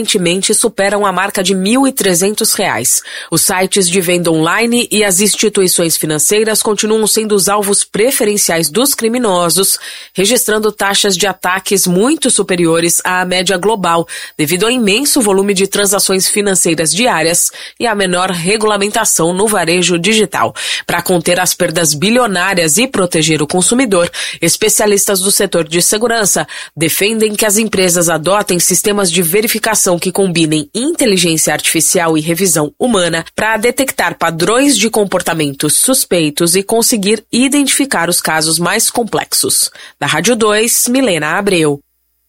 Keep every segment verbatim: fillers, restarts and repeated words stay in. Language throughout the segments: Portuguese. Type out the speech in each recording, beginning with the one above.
recentemente superam a marca de mil e trezentos reais. Os sites de venda online e as instituições financeiras continuam sendo os alvos preferenciais dos criminosos, registrando taxas de ataques muito superiores à média global, devido ao imenso volume de transações financeiras diárias e à menor regulamentação no varejo digital. Para conter as perdas bilionárias e proteger o consumidor, especialistas do setor de segurança defendem que as empresas adotem sistemas de verificação que combinem inteligência artificial e revisão humana para detectar padrões de comportamentos suspeitos e conseguir identificar os casos mais complexos. Da Rádio dois, Milena Abreu.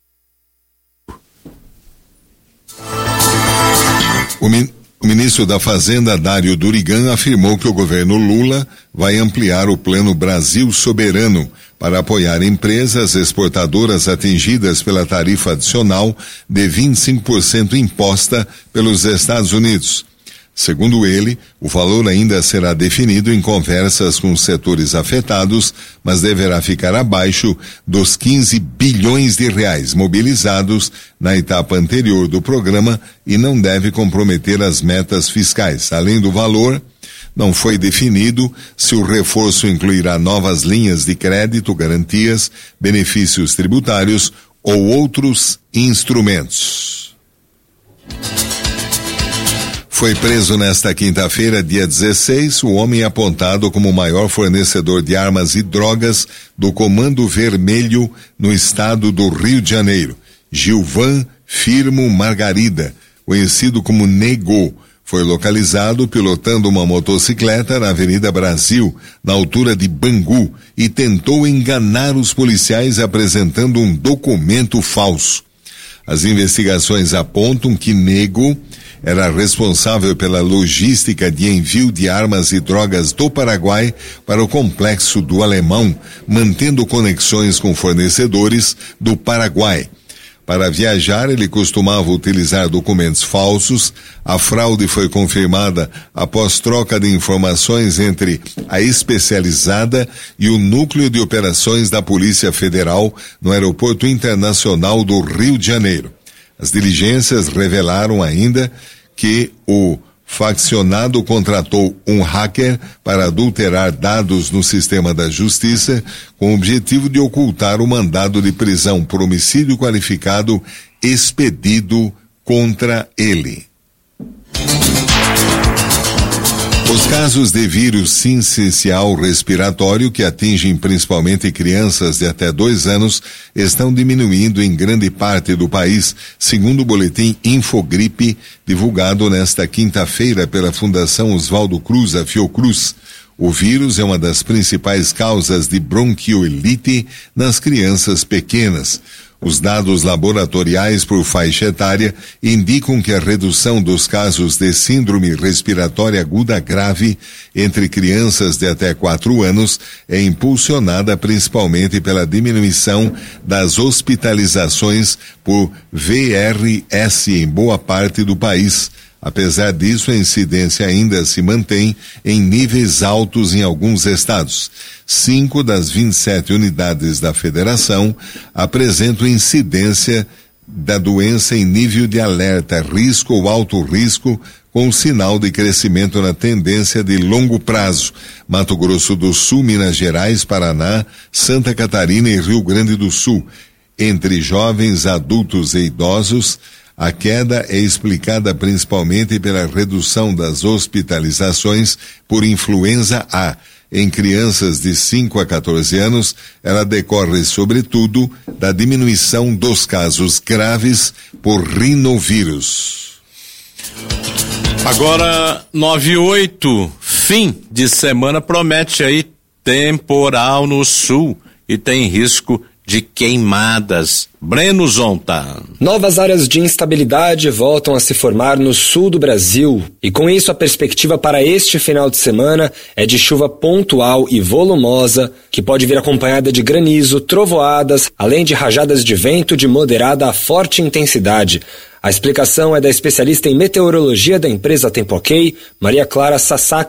O, min- o ministro da Fazenda, Dário Durigan, afirmou que o governo Lula vai ampliar o Plano Brasil Soberano para apoiar empresas exportadoras atingidas pela tarifa adicional de vinte e cinco por cento imposta pelos Estados Unidos. Segundo ele, o valor ainda será definido em conversas com os setores afetados, mas deverá ficar abaixo dos quinze bilhões de reais mobilizados na etapa anterior do programa e não deve comprometer as metas fiscais. Além do valor, não foi definido se o reforço incluirá novas linhas de crédito, garantias, benefícios tributários ou outros instrumentos. Foi preso nesta quinta-feira, dia dezesseis, o homem apontado como o maior fornecedor de armas e drogas do Comando Vermelho no estado do Rio de Janeiro. Gilvan Firmo Margarida, conhecido como Nego, foi localizado pilotando uma motocicleta na Avenida Brasil, na altura de Bangu, e tentou enganar os policiais apresentando um documento falso. As investigações apontam que Nego era responsável pela logística de envio de armas e drogas do Paraguai para o complexo do Alemão, mantendo conexões com fornecedores do Paraguai. Para viajar, ele costumava utilizar documentos falsos. A fraude foi confirmada após troca de informações entre a especializada e o núcleo de operações da Polícia Federal no Aeroporto Internacional do Rio de Janeiro. As diligências revelaram ainda que o faccionado contratou um hacker para adulterar dados no sistema da Justiça com o objetivo de ocultar o mandado de prisão por homicídio qualificado expedido contra ele. Os casos de vírus sincicial respiratório, que atingem principalmente crianças de até dois anos, estão diminuindo em grande parte do país, segundo o boletim Infogripe, divulgado nesta quinta-feira pela Fundação Oswaldo Cruz, a Fiocruz. O vírus é uma das principais causas de bronquiolite nas crianças pequenas. Os dados laboratoriais por faixa etária indicam que a redução dos casos de síndrome respiratória aguda grave entre crianças de até quatro anos é impulsionada principalmente pela diminuição das hospitalizações por V R S em boa parte do país. Apesar disso, a incidência ainda se mantém em níveis altos em alguns estados. Cinco das vinte e sete unidades da federação apresentam incidência da doença em nível de alerta, risco ou alto risco, com sinal de crescimento na tendência de longo prazo. Mato Grosso do Sul, Minas Gerais, Paraná, Santa Catarina e Rio Grande do Sul. Entre jovens, adultos e idosos, a queda é explicada principalmente pela redução das hospitalizações por influenza A. Em crianças de cinco a quatorze anos, ela decorre sobretudo da diminuição dos casos graves por rinovírus. Agora, nove e oito, fim de semana promete aí temporal no sul e tem risco de queimadas. Breno Zonta. Novas áreas de instabilidade voltam a se formar no sul do Brasil e com isso a perspectiva para este final de semana é de chuva pontual e volumosa que pode vir acompanhada de granizo, trovoadas, além de rajadas de vento de moderada a forte intensidade. A explicação é da especialista em meteorologia da empresa Tempo Ok, Maria Clara Sasaki.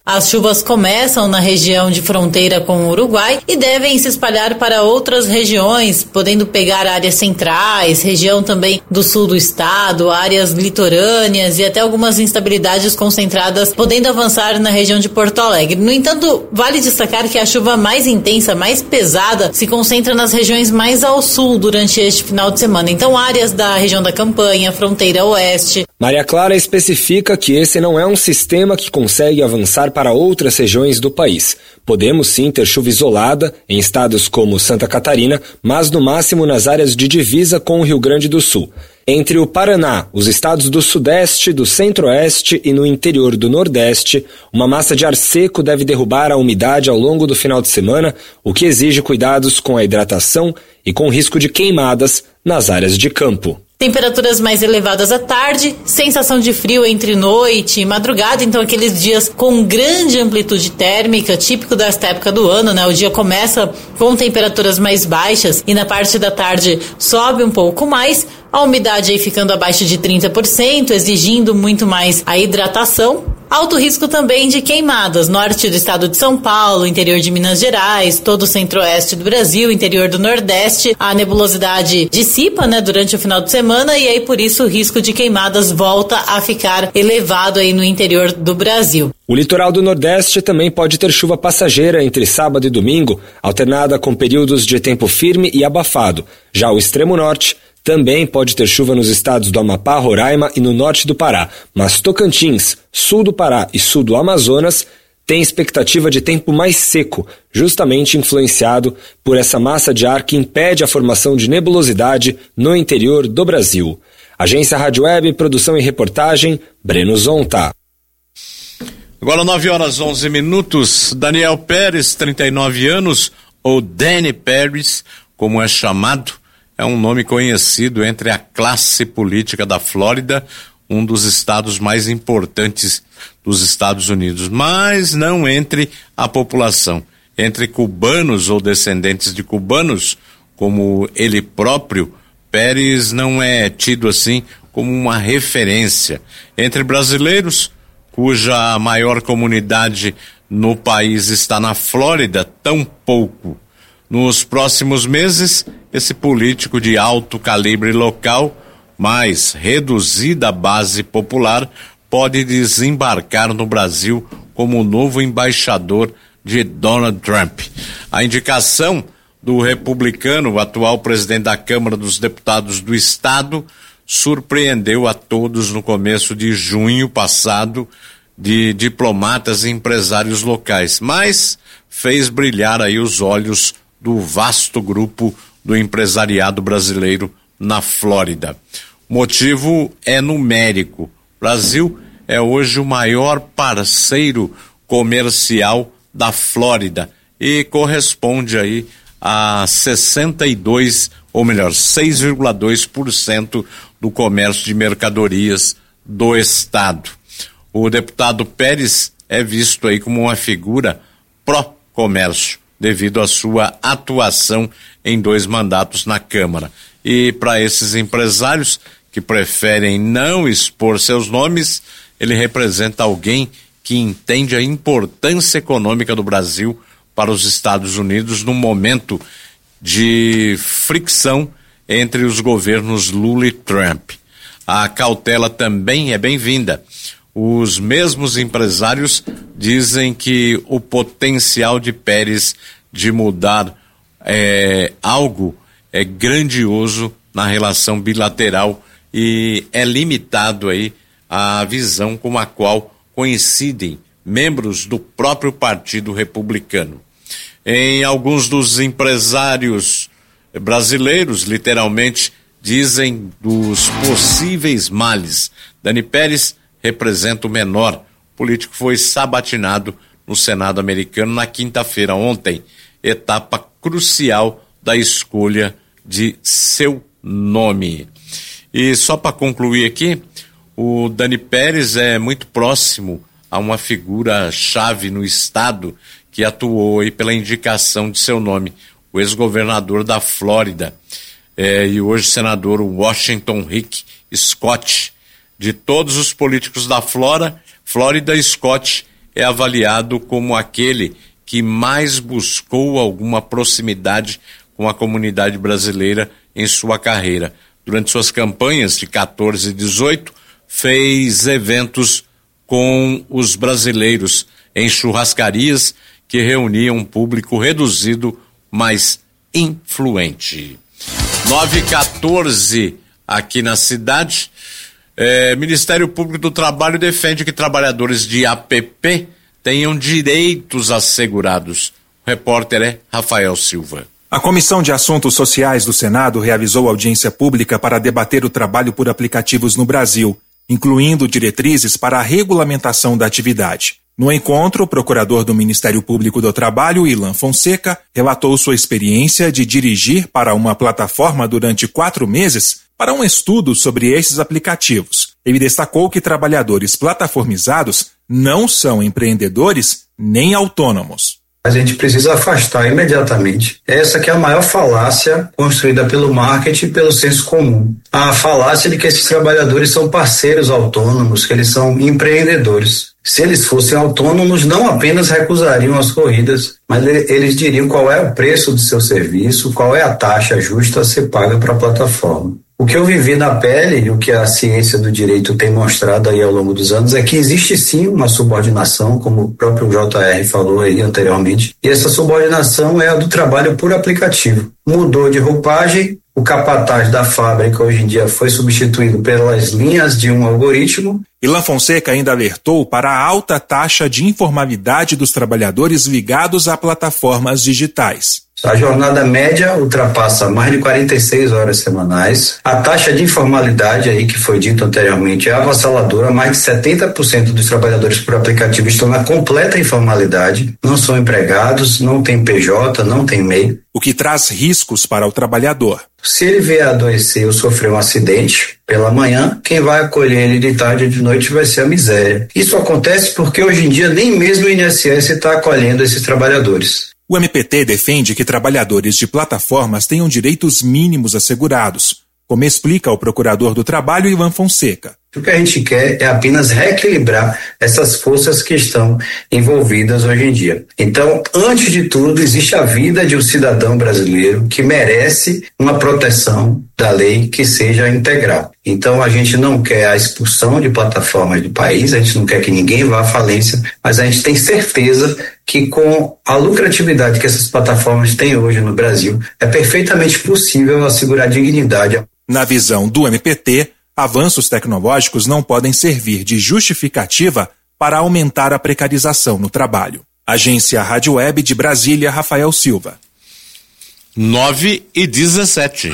As chuvas começam na região de fronteira com o Uruguai e devem se espalhar para outras regiões, podendo pegar áreas centrais, região também do sul do estado, áreas litorâneas e até algumas instabilidades concentradas, podendo avançar na região de Porto Alegre. No entanto, vale destacar que a chuva mais intensa, mais pesada, se concentra nas regiões mais ao sul durante este final de semana. Então, áreas da região da Campanha, fronteira oeste. Maria Clara especifica que esse não é um sistema que consegue avançar para outras regiões do país. Podemos sim ter chuva isolada em estados como Santa Catarina, mas no máximo nas áreas de divisa com o Rio Grande do Sul. Entre o Paraná, os estados do Sudeste, do Centro-Oeste e no interior do Nordeste, uma massa de ar seco deve derrubar a umidade ao longo do final de semana, o que exige cuidados com a hidratação e com risco de queimadas nas áreas de campo. Temperaturas mais elevadas à tarde, sensação de frio entre noite e madrugada, então aqueles dias com grande amplitude térmica, típico desta época do ano, né? O dia começa com temperaturas mais baixas e na parte da tarde sobe um pouco mais, a umidade aí ficando abaixo de trinta por cento, exigindo muito mais a hidratação. Alto risco também de queimadas, norte do estado de São Paulo, interior de Minas Gerais, todo o centro-oeste do Brasil, interior do Nordeste. A nebulosidade dissipa, né, durante o final de semana e aí por isso o risco de queimadas volta a ficar elevado aí no interior do Brasil. O litoral do Nordeste também pode ter chuva passageira entre sábado e domingo, alternada com períodos de tempo firme e abafado. Já o extremo norte também pode ter chuva nos estados do Amapá, Roraima e no norte do Pará, mas Tocantins, sul do Pará e sul do Amazonas tem expectativa de tempo mais seco, justamente influenciado por essa massa de ar que impede a formação de nebulosidade no interior do Brasil. Agência Rádio Web, produção e reportagem, Breno Zonta. Agora nove horas e onze minutos, Daniel Pérez, trinta e nove anos, ou Danny Pérez, como é chamado, é um nome conhecido entre a classe política da Flórida, um dos estados mais importantes dos Estados Unidos, mas não entre a população. Entre cubanos ou descendentes de cubanos, como ele próprio, Pérez não é tido assim como uma referência. Entre brasileiros, cuja maior comunidade no país está na Flórida, tão pouco. Nos próximos meses, esse político de alto calibre local, mas reduzida base popular, pode desembarcar no Brasil como o novo embaixador de Donald Trump. A indicação do republicano, o atual presidente da Câmara dos Deputados do Estado, surpreendeu a todos no começo de junho passado, de diplomatas e empresários locais, mas fez brilhar aí os olhos do vasto grupo do empresariado brasileiro na Flórida. O motivo é numérico. O Brasil é hoje o maior parceiro comercial da Flórida e corresponde aí a sessenta e dois, ou melhor, seis vírgula dois por cento do comércio de mercadorias do estado. O deputado Pérez é visto aí como uma figura pró-comércio, devido à sua atuação em dois mandatos na Câmara. E para esses empresários que preferem não expor seus nomes, ele representa alguém que entende a importância econômica do Brasil para os Estados Unidos num momento de fricção entre os governos Lula e Trump. A cautela também é bem-vinda. Os mesmos empresários dizem que o potencial de Pérez de mudar é, algo é grandioso na relação bilateral e é limitado aí a visão com a qual coincidem membros do próprio Partido Republicano. Em alguns dos empresários brasileiros, literalmente, dizem dos possíveis males. Danny Pérez representa o menor. O político foi sabatinado no Senado americano na quinta-feira ontem, etapa crucial da escolha de seu nome. E só para concluir aqui, o Danny Pérez é muito próximo a uma figura chave no estado que atuou aí pela indicação de seu nome, o ex-governador da Flórida, é, e hoje senador Washington Rick Scott. De todos os políticos da Flora, Flórida, Scott é avaliado como aquele que mais buscou alguma proximidade com a comunidade brasileira em sua carreira. Durante suas campanhas de quatorze e dezoito, fez eventos com os brasileiros em churrascarias que reuniam um público reduzido, mas influente. nove e quatorze aqui na cidade. É, Ministério Público do Trabalho defende que trabalhadores de A P P tenham direitos assegurados. O repórter é Rafael Silva. A Comissão de Assuntos Sociais do Senado realizou audiência pública para debater o trabalho por aplicativos no Brasil, incluindo diretrizes para a regulamentação da atividade. No encontro, o procurador do Ministério Público do Trabalho, Ilan Fonseca, relatou sua experiência de dirigir para uma plataforma durante quatro meses para um estudo sobre esses aplicativos. Ele destacou que trabalhadores plataformizados não são empreendedores nem autônomos. A gente precisa afastar imediatamente essa que é a maior falácia construída pelo marketing e pelo senso comum. A falácia de que esses trabalhadores são parceiros autônomos, que eles são empreendedores. Se eles fossem autônomos, não apenas recusariam as corridas, mas eles diriam qual é o preço do seu serviço, qual é a taxa justa a ser paga para a plataforma. O que eu vivi na pele e o que a ciência do direito tem mostrado aí ao longo dos anos é que existe sim uma subordinação, como o próprio J R falou aí anteriormente, e essa subordinação é a do trabalho por aplicativo. Mudou de roupagem, o capataz da fábrica hoje em dia foi substituído pelas linhas de um algoritmo. Ilan Fonseca ainda alertou para a alta taxa de informalidade dos trabalhadores ligados a plataformas digitais. A jornada média ultrapassa mais de quarenta e seis horas semanais. A taxa de informalidade, aí que foi dito anteriormente, é avassaladora. Mais de setenta por cento dos trabalhadores por aplicativo estão na completa informalidade. Não são empregados, não tem P J, não tem M E I. O que traz riscos para o trabalhador. Se ele vier a adoecer ou sofrer um acidente pela manhã, quem vai acolher ele de tarde ou de noite vai ser a miséria. Isso acontece porque hoje em dia nem mesmo o I N S S está acolhendo esses trabalhadores. O M P T defende que trabalhadores de plataformas tenham direitos mínimos assegurados, como explica o procurador do Trabalho, Ilan Fonseca. O que a gente quer é apenas reequilibrar essas forças que estão envolvidas hoje em dia. Então, antes de tudo, existe a vida de um cidadão brasileiro que merece uma proteção da lei que seja integral. Então, a gente não quer a expulsão de plataformas do país, a gente não quer que ninguém vá à falência, mas a gente tem certeza que com a lucratividade que essas plataformas têm hoje no Brasil, é perfeitamente possível assegurar dignidade. Na visão do M P T, avanços tecnológicos não podem servir de justificativa para aumentar a precarização no trabalho. Agência Rádio Web de Brasília, Rafael Silva. nove e dezessete.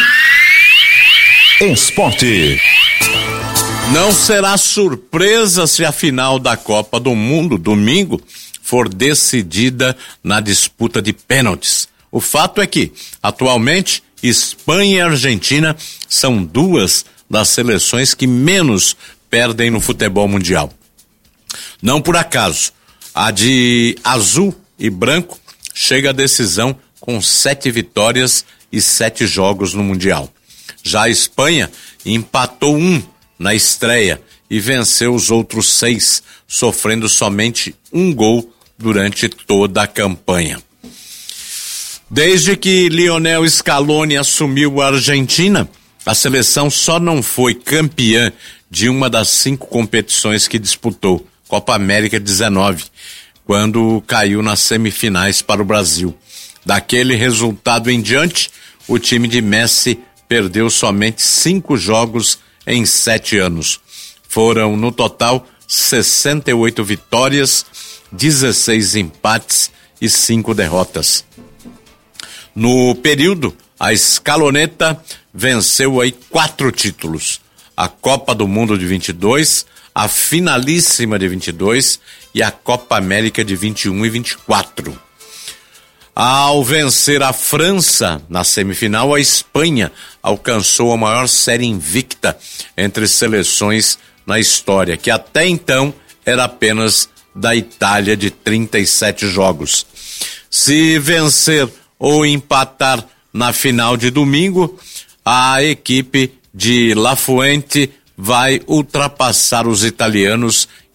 Esporte. Não será surpresa se a final da Copa do Mundo, domingo, for decidida na disputa de pênaltis. O fato é que, atualmente, Espanha e Argentina são duas das seleções que menos perdem no futebol mundial. Não por acaso, a de azul e branco chega à decisão com sete vitórias e sete jogos no Mundial. Já a Espanha empatou um na estreia e venceu os outros seis, sofrendo somente um gol durante toda a campanha. Desde que Lionel Scaloni assumiu a Argentina, a seleção só não foi campeã de uma das cinco competições que disputou, Copa América dezenove, quando caiu nas semifinais para o Brasil. Daquele resultado em diante, o time de Messi perdeu somente cinco jogos em sete anos. Foram, no total, sessenta e oito vitórias, dezesseis empates e cinco derrotas. No período, a Scaloneta venceu aí quatro títulos: a Copa do Mundo de vinte e dois, a Finalíssima de vinte e dois e a Copa América de vinte e um e vinte e quatro. Ao vencer a França na semifinal, a Espanha alcançou a maior série invicta entre seleções na história, que até então era apenas da Itália, de trinta e sete jogos. Se vencer ou empatar na final de domingo, a equipe de La Fuente vai ultrapassar os italianos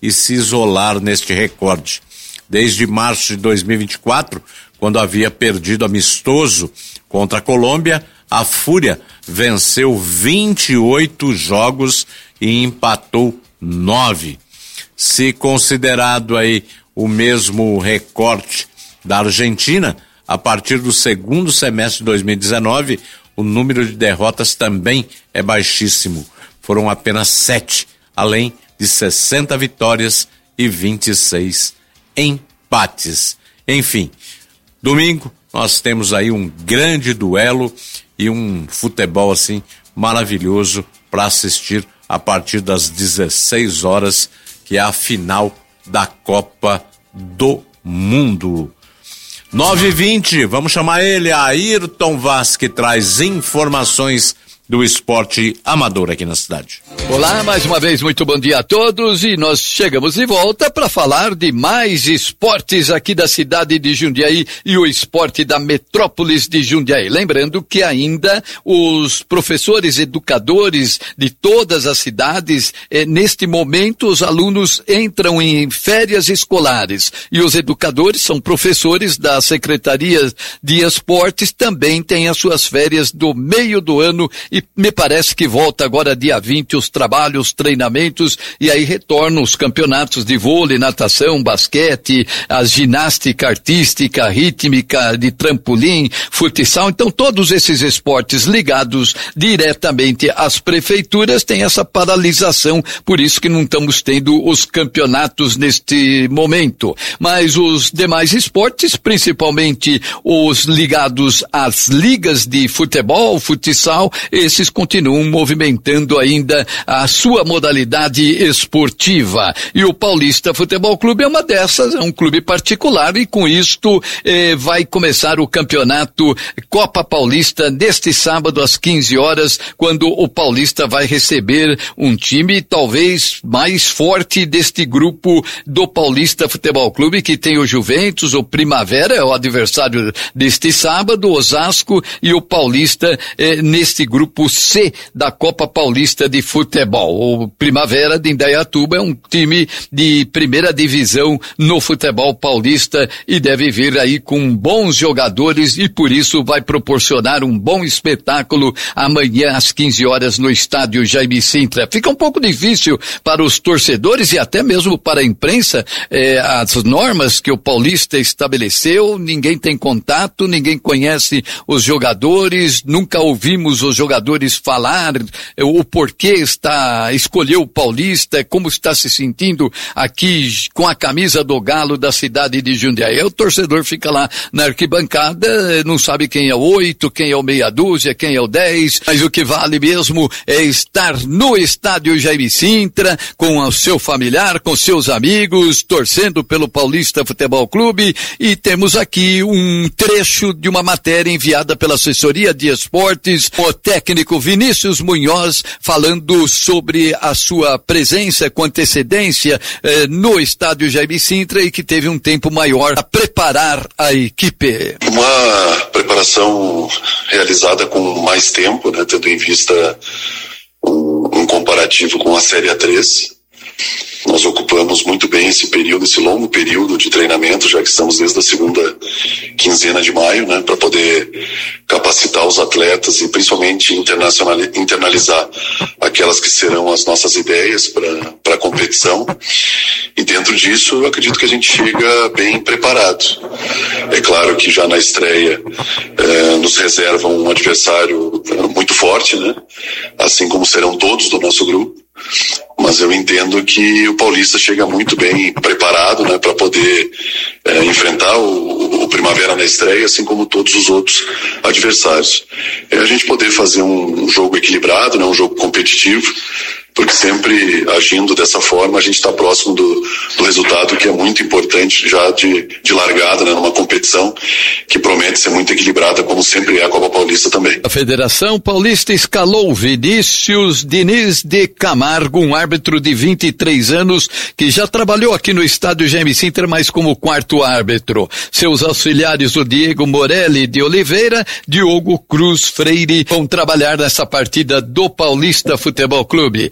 e se isolar neste recorde. Desde março de dois mil e vinte e quatro, quando havia perdido amistoso contra a Colômbia, a Fúria venceu vinte e oito jogos e empatou nove. Se considerado aí o mesmo recorte da Argentina, a partir do segundo semestre de dois mil e dezenove, o número de derrotas também é baixíssimo. Foram apenas sete, além de sessenta vitórias e vinte e seis empates. Enfim, domingo nós temos aí um grande duelo e um futebol assim maravilhoso para assistir a partir das dezesseis horas, que é a final da Copa do Mundo. nove e vinte, vamos chamar ele, Ayrton Vaz, que traz informações do esporte amador aqui na cidade. Olá, mais uma vez, muito bom dia a todos, e nós chegamos de volta para falar de mais esportes aqui da cidade de Jundiaí e o esporte da metrópolis de Jundiaí. Lembrando que ainda os professores educadores de todas as cidades, eh, neste momento os alunos entram em férias escolares e os educadores são professores da Secretaria de Esportes, também têm as suas férias do meio do ano e me parece que volta agora dia vinte os trabalhos, treinamentos, e aí retornam os campeonatos de vôlei, natação, basquete, a ginástica artística, rítmica, de trampolim, futsal. Então todos esses esportes ligados diretamente às prefeituras têm essa paralisação, por isso que não estamos tendo os campeonatos neste momento. Mas os demais esportes, principalmente os ligados às ligas de futebol, futsal, esses continuam movimentando ainda a sua modalidade esportiva. E o Paulista Futebol Clube é uma dessas, é um clube particular, e com isto eh, vai começar o campeonato Copa Paulista neste sábado às quinze horas, quando o Paulista vai receber um time talvez mais forte deste grupo do Paulista Futebol Clube, que tem o Juventus, o Primavera é o adversário deste sábado, o Osasco e o Paulista eh, neste grupo C da Copa Paulista de Futebol. O Primavera de Indaiatuba é um time de primeira divisão no futebol paulista e deve vir aí com bons jogadores e por isso vai proporcionar um bom espetáculo amanhã às quinze horas no estádio Jaime Sintra. Fica um pouco difícil para os torcedores e até mesmo para a imprensa, eh, as normas que o Paulista estabeleceu, ninguém tem contato, ninguém conhece os jogadores, nunca ouvimos os jogadores falar o porquê está, escolheu o Paulista, como está se sentindo aqui com a camisa do Galo da cidade de Jundiaí. O torcedor fica lá na arquibancada, não sabe quem é o oito, quem é o meia dúzia, quem é o dez, mas o que vale mesmo é estar no estádio Jaime Sintra, com o seu familiar, com seus amigos, torcendo pelo Paulista Futebol Clube, e temos aqui um trecho de uma matéria enviada pela assessoria de esportes, o técnico Vinícius Munhoz falando sobre a sua presença com antecedência eh, no estádio Jaime Sintra e que teve um tempo maior a preparar a equipe. Uma preparação realizada com mais tempo, né, tendo em vista um, um comparativo com a Série A três. Nós ocupamos muito bem esse período, esse longo período de treinamento, já que estamos desde a segunda quinzena de maio, né, para poder capacitar os atletas e principalmente internalizar aquelas que serão as nossas ideias para a competição. E dentro disso, eu acredito que a gente chega bem preparado. É claro que já na estreia eh, nos reserva um adversário muito forte, né, assim como serão todos do nosso grupo. Mas eu entendo que o Paulista chega muito bem preparado, né, para poder é, enfrentar o, o Primavera na estreia, assim como todos os outros adversários. É a gente poder fazer um, um jogo equilibrado, né, um jogo competitivo, porque sempre agindo dessa forma a gente está próximo do, do resultado, que é muito importante já de, de largada, né, numa competição que promete ser muito equilibrada, como sempre é a Copa Paulista também. A Federação Paulista escalou Vinícius Diniz de Camargo, um árbitro de vinte e três anos que já trabalhou aqui no estádio Jaime Sintra, mas como quarto árbitro. Seus auxiliares, o Diego Morelli de Oliveira, Diogo Cruz Freire, vão trabalhar nessa partida do Paulista Futebol Clube.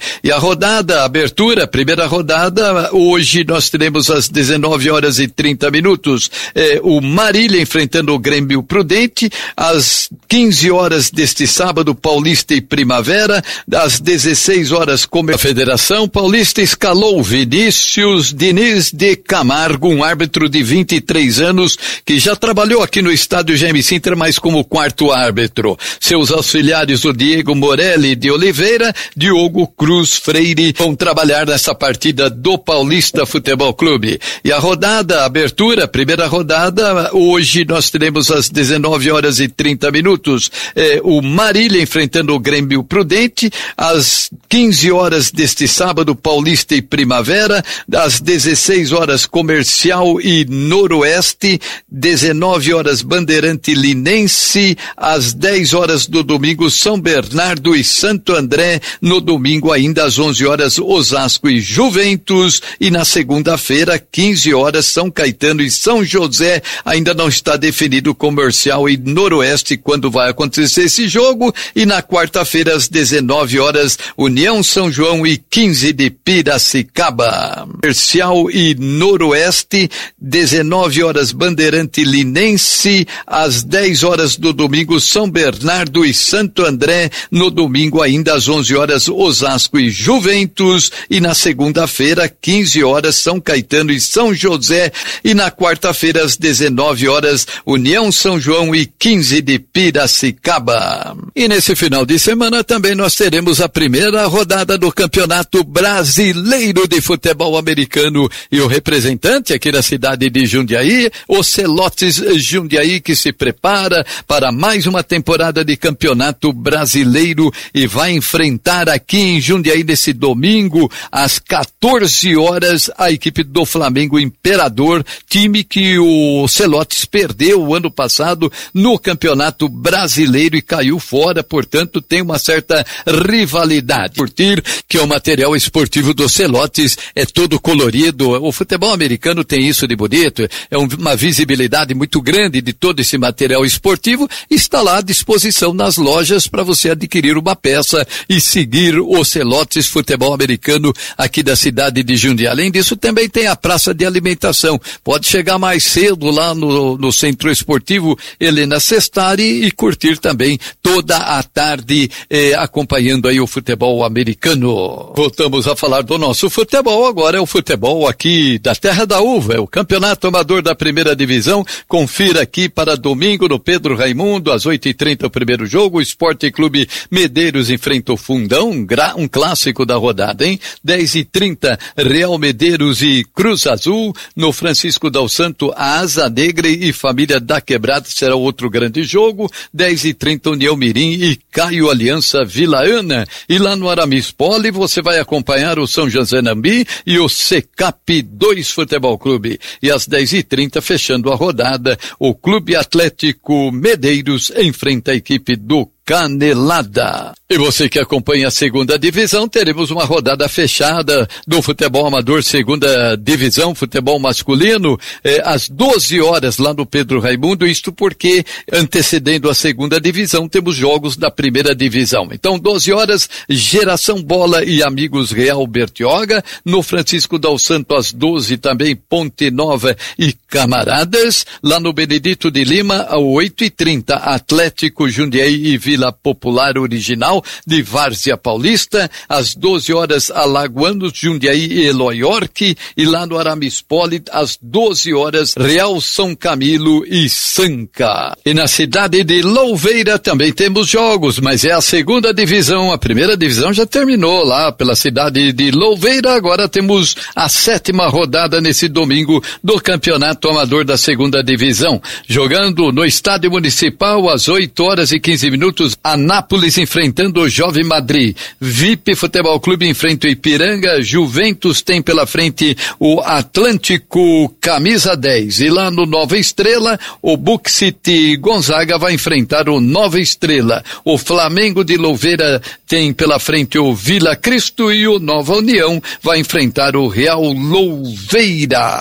E a rodada, a abertura, a primeira rodada, hoje nós teremos às dezenove horas e trinta minutos, eh, o Marília enfrentando o Grêmio Prudente, às quinze horas deste sábado, Paulista e Primavera, às dezesseis horas, como a Federação Paulista escalou Vinícius Diniz de Camargo, um árbitro de vinte e três anos, que já trabalhou aqui no estádio Jaime Sintra, mas como quarto árbitro. Seus auxiliares, o Diego Morelli de Oliveira, Diogo Cruz Freire, vão trabalhar nessa partida do Paulista Futebol Clube. E a rodada, a abertura, a primeira rodada, hoje nós teremos às dezenove horas e trinta minutos, eh, o Marília enfrentando o Grêmio Prudente, às quinze horas deste sábado, Paulista e Primavera, às dezesseis horas, Comercial e Noroeste, dezenove horas, Bandeirante Linense, às dez horas do domingo, São Bernardo e Santo André, no domingo ainda às onze horas, Osasco e Juventus, e na segunda-feira, quinze horas, São Caetano e São José. Ainda não está definido Comercial e Noroeste quando vai acontecer esse jogo, e na quarta-feira, às dezenove horas, União São João e quinze de Piracicaba. Comercial e Noroeste, dezenove horas, Bandeirante Linense, às dez horas do domingo, São Bernardo e Santo André, no domingo ainda às onze horas, Osasco e Juventus, e na segunda-feira, quinze horas, São Caetano e São José, e na quarta-feira, às dezenove horas, União São João e quinze de Piracicaba. E nesse final de semana também nós teremos a primeira rodada do Campeonato Brasileiro de Futebol Americano, e o representante aqui da cidade de Jundiaí, o Celotes Jundiaí, que se prepara para mais uma temporada de Campeonato Brasileiro e vai enfrentar aqui em Jundiaí nesse domingo, às quatorze horas, a equipe do Flamengo Imperador, time que o Celotes perdeu o ano passado no Campeonato Brasileiro e caiu fora, portanto tem uma certa rivalidade. Curtir que o material esportivo do Celotes é todo colorido, o futebol americano tem isso de bonito, é uma visibilidade muito grande de todo esse material esportivo, está lá à disposição nas lojas para você adquirir uma peça e seguir o Celotes Futebol Americano aqui da cidade de Jundiaí. Além disso, também tem a praça de alimentação, pode chegar mais cedo lá no, no Centro Esportivo Helena Sestari e curtir também toda a tarde eh, acompanhando aí o futebol americano. Voltamos a falar do nosso futebol, agora é o futebol aqui da Terra da Uva, é o Campeonato Amador da Primeira Divisão. Confira aqui para domingo no Pedro Raimundo, às oito e trinta o primeiro jogo, o Esporte Clube Medeiros enfrenta o Fundão, um, gra, um clássico da rodada, hein? dez e trinta, Real Medeiros e Cruz Azul, no Francisco Dal Santo, a Asa Negra e Família da Quebrada será outro grande jogo, dez e trinta, União Mirim e Caio Aliança Vila Ana, e lá no Aramis Poli você vai acompanhar o São José Nambi e o C C A P dois Futebol Clube, e às dez e trinta, fechando a rodada, o Clube Atlético Medeiros enfrenta a equipe do Canelada. E você que acompanha a segunda divisão, teremos uma rodada fechada do futebol amador, segunda divisão, futebol masculino, eh, às doze horas lá no Pedro Raimundo, isto porque antecedendo a segunda divisão temos jogos da primeira divisão. Então doze horas, Geração Bola e Amigos Real Bertioga, no Francisco Dal Santo às doze também Ponte Nova e Camaradas, lá no Benedito de Lima às oito e trinta, Atlético Jundiaí e Vila Popular Original de Várzea Paulista, às doze horas, Alagoanos, Jundiaí e Eloy York, e lá no Aramis Poli, às doze horas, Real São Camilo e Sanca. E na cidade de Louveira também temos jogos, mas é a segunda divisão, a primeira divisão já terminou lá pela cidade de Louveira, agora temos a sétima rodada nesse domingo do Campeonato Amador da segunda divisão, jogando no Estádio Municipal às oito horas e quinze minutos, Anápolis enfrentando o Jovem Madrid, V I P Futebol Clube enfrenta o Ipiranga, Juventus tem pela frente o Atlântico Camisa dez, e lá no Nova Estrela, o Book City Gonzaga vai enfrentar o Nova Estrela, o Flamengo de Louveira tem pela frente o Vila Cristo e o Nova União vai enfrentar o Real Louveira.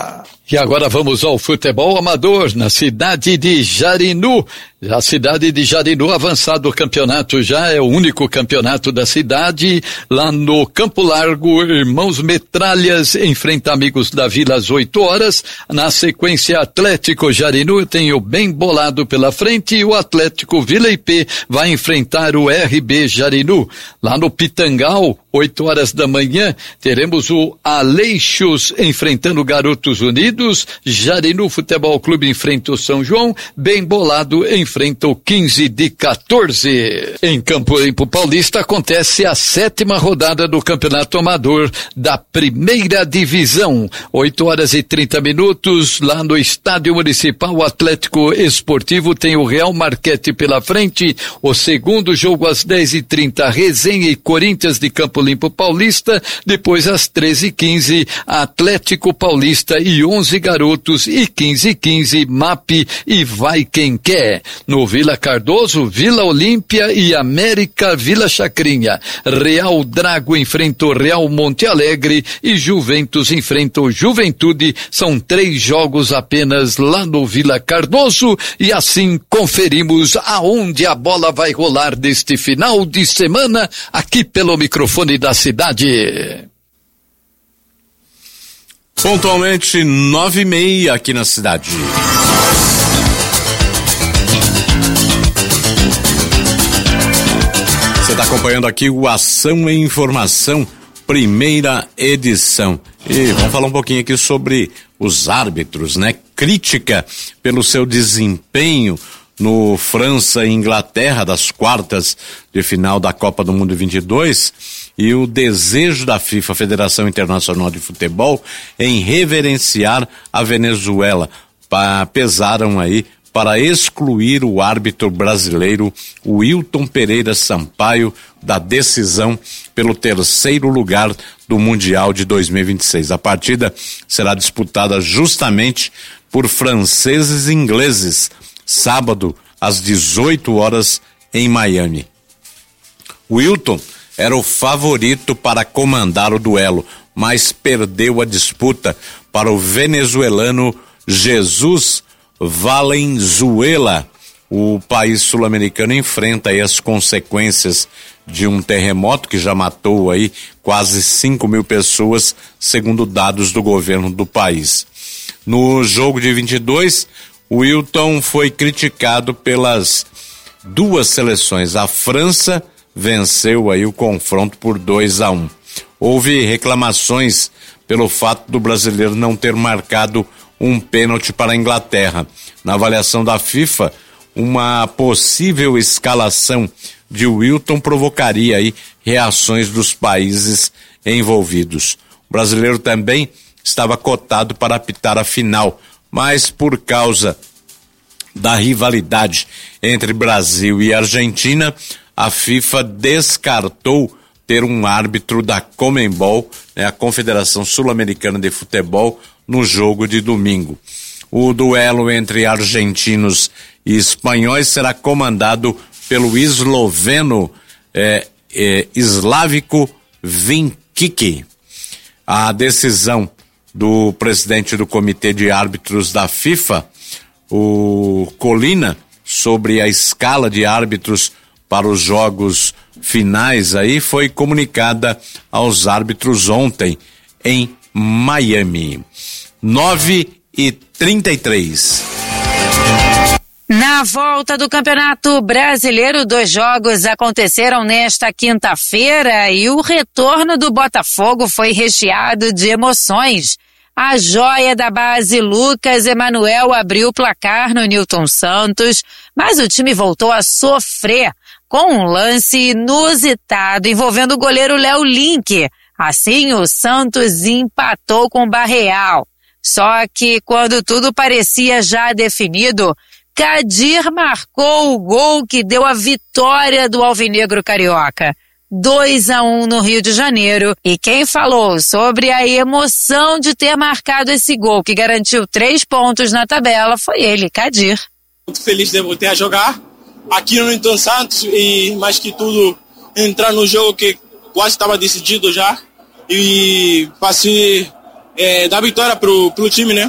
E agora vamos ao futebol amador na cidade de Jarinu. A cidade de Jarinu, avançado o campeonato já, é o único campeonato da cidade. Lá no Campo Largo, Irmãos Metralhas enfrenta Amigos da Vila às oito horas. Na sequência, Atlético Jarinu tem o Bem Bolado pela frente e o Atlético Vila I P vai enfrentar o R B Jarinu. Lá no Pitangal, oito horas da manhã, teremos o Aleixos enfrentando Garotos Unidos. Jarinu Futebol Clube enfrenta o São João. Bem Bolado enfrenta o quinze de quatorze. Em Campo Limpo Paulista acontece a sétima rodada do Campeonato Amador da Primeira Divisão. oito horas e trinta minutos, lá no Estádio Municipal, o Atlético Esportivo tem o Real Marquete pela frente. O segundo jogo às dez e trinta, Resenha e Corinthians de Campo Limpo Paulista. Depois às treze e quinze, Atlético Paulista e onze Garotos e quinze e quinze, M A P e Vai Quem Quer. No Vila Cardoso, Vila Olímpia e América Vila Chacrinha. Real Drago enfrenta o Real Monte Alegre e Juventus enfrenta o Juventude. São três jogos apenas lá no Vila Cardoso e assim conferimos aonde a bola vai rolar deste final de semana aqui pelo microfone da cidade. Pontualmente nove e meia aqui na cidade. Você está acompanhando aqui o Ação e Informação, primeira edição. E vamos falar um pouquinho aqui sobre os árbitros, né? Crítica pelo seu desempenho no França e Inglaterra, das quartas de final da Copa do Mundo vinte e dois, e o desejo da FIFA, Federação Internacional de Futebol, em reverenciar a Venezuela. Pa, pesaram aí para excluir o árbitro brasileiro Wilton Pereira Sampaio da decisão pelo terceiro lugar do Mundial de dois mil e vinte e seis. A partida será disputada justamente por franceses e ingleses, sábado às dezoito horas em Miami. Wilton era o favorito para comandar o duelo, mas perdeu a disputa para o venezuelano Jesus Valenzuela. O país sul-americano enfrenta aí as consequências de um terremoto que já matou aí quase cinco mil pessoas, segundo dados do governo do país. No jogo de vinte e dois, o Wilton foi criticado pelas duas seleções. A França venceu aí o confronto por dois a um. Houve reclamações pelo fato do brasileiro não ter marcado um pênalti para a Inglaterra. Na avaliação da FIFA, uma possível escalação de Wilton provocaria aí reações dos países envolvidos. O brasileiro também estava cotado para apitar a final, mas por causa da rivalidade entre Brasil e Argentina, a FIFA descartou ter um árbitro da Conmebol, né, a Confederação Sul-Americana de Futebol, no jogo de domingo. O duelo entre argentinos e espanhóis será comandado pelo esloveno eh, eh, Slavko Vinkic. A decisão do presidente do Comitê de Árbitros da FIFA, o Colina, sobre a escala de árbitros para os jogos finais aí, foi comunicada aos árbitros ontem em Miami. nove e trinta e três. Na volta do Campeonato Brasileiro, dois jogos aconteceram nesta quinta-feira e o retorno do Botafogo foi recheado de emoções. A joia da base Lucas Emanuel abriu o placar no Nilton Santos, mas o time voltou a sofrer com um lance inusitado envolvendo o goleiro Léo Link. Assim, o Santos empatou com o Barreal. Só que quando tudo parecia já definido, Kadir marcou o gol que deu a vitória do Alvinegro Carioca. dois a um no Rio de Janeiro. E quem falou sobre a emoção de ter marcado esse gol que garantiu três pontos na tabela foi ele, Kadir. Muito feliz de voltar a jogar aqui no Nilton Santos e mais que tudo entrar no jogo que quase estava decidido já e passei é, dar vitória pro, pro time, né?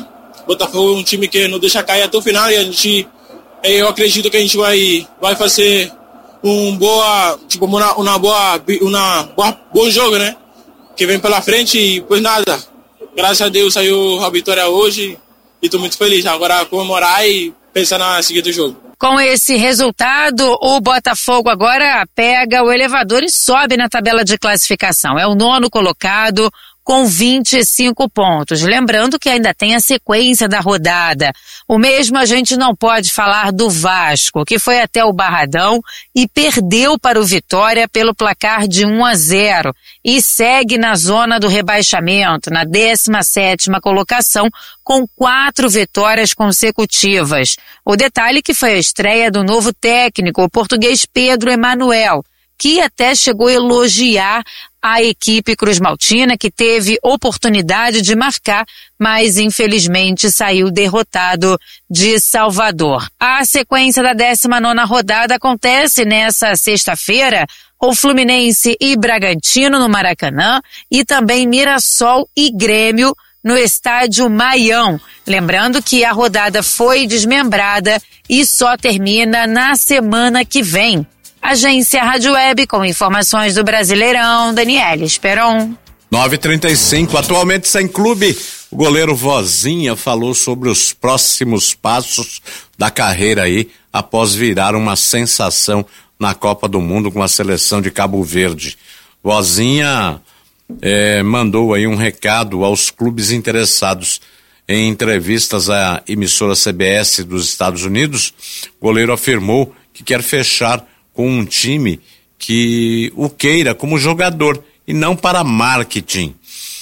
Botafogo é um time que não deixa cair até o final e a gente, eu acredito que a gente vai, vai fazer um boa, tipo, uma, uma boa, uma boa, bom jogo, né? Que vem pela frente e, pois nada, graças a Deus saiu a vitória hoje e estou muito feliz. Agora comemorar e pensar na seguinte jogo. Com esse resultado, o Botafogo agora pega o elevador e sobe na tabela de classificação. É o nono colocado com vinte e cinco pontos. Lembrando que ainda tem a sequência da rodada. O mesmo a gente não pode falar do Vasco, que foi até o Barradão e perdeu para o Vitória pelo placar de um a zero e segue na zona do rebaixamento, na décima sétima colocação, com quatro vitórias consecutivas. O detalhe que foi a estreia do novo técnico, o português Pedro Emanuel, que até chegou a elogiar a equipe cruzmaltina, que teve oportunidade de marcar, mas infelizmente saiu derrotado de Salvador. A sequência da décima nona rodada acontece nessa sexta-feira, com Fluminense e Bragantino no Maracanã e também Mirassol e Grêmio no estádio Maião. Lembrando que a rodada foi desmembrada e só termina na semana que vem. Agência Rádio Web com informações do Brasileirão, Daniela Esperon. nove e trinta e cinco, atualmente sem clube, o goleiro Vozinha falou sobre os próximos passos da carreira aí, após virar uma sensação na Copa do Mundo com a seleção de Cabo Verde. Vozinha eh, mandou aí um recado aos clubes interessados. Em entrevistas à emissora C B S dos Estados Unidos, o goleiro afirmou que quer fechar com um time que o queira como jogador e não para marketing.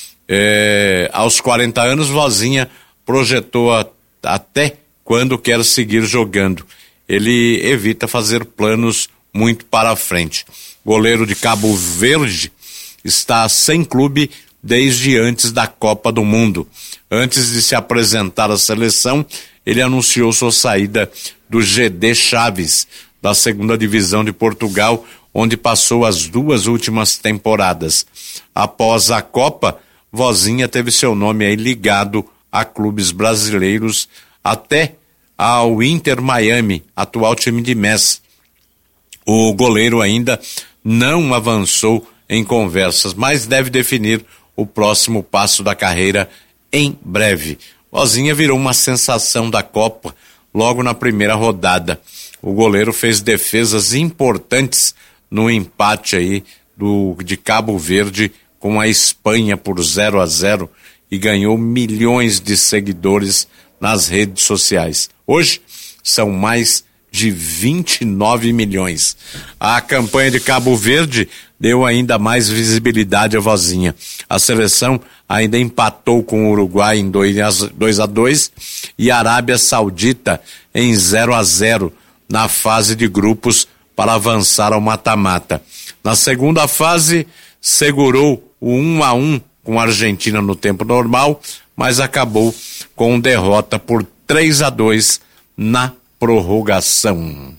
É, aos quarenta anos, Vozinha projetou a, até quando quer seguir jogando. Ele evita fazer planos muito para frente. Goleiro de Cabo Verde está sem clube desde antes da Copa do Mundo. Antes de se apresentar à seleção, ele anunciou sua saída do G D Chaves, da segunda divisão de Portugal, onde passou as duas últimas temporadas. Após a Copa, Vozinha teve seu nome aí ligado a clubes brasileiros, até ao Inter Miami, atual time de Messi. O goleiro ainda não avançou em conversas, mas deve definir o próximo passo da carreira em breve. Vozinha virou uma sensação da Copa logo na primeira rodada. O goleiro fez defesas importantes no empate aí do, de Cabo Verde com a Espanha por zero a zero e ganhou milhões de seguidores nas redes sociais. Hoje são mais de vinte e nove milhões. A campanha de Cabo Verde deu ainda mais visibilidade à Vozinha. A seleção ainda empatou com o Uruguai em dois a dois e a Arábia Saudita em zero a zero na fase de grupos para avançar ao mata-mata. Na segunda fase, segurou o um a um com a Argentina no tempo normal, mas acabou com derrota por três a dois na prorrogação.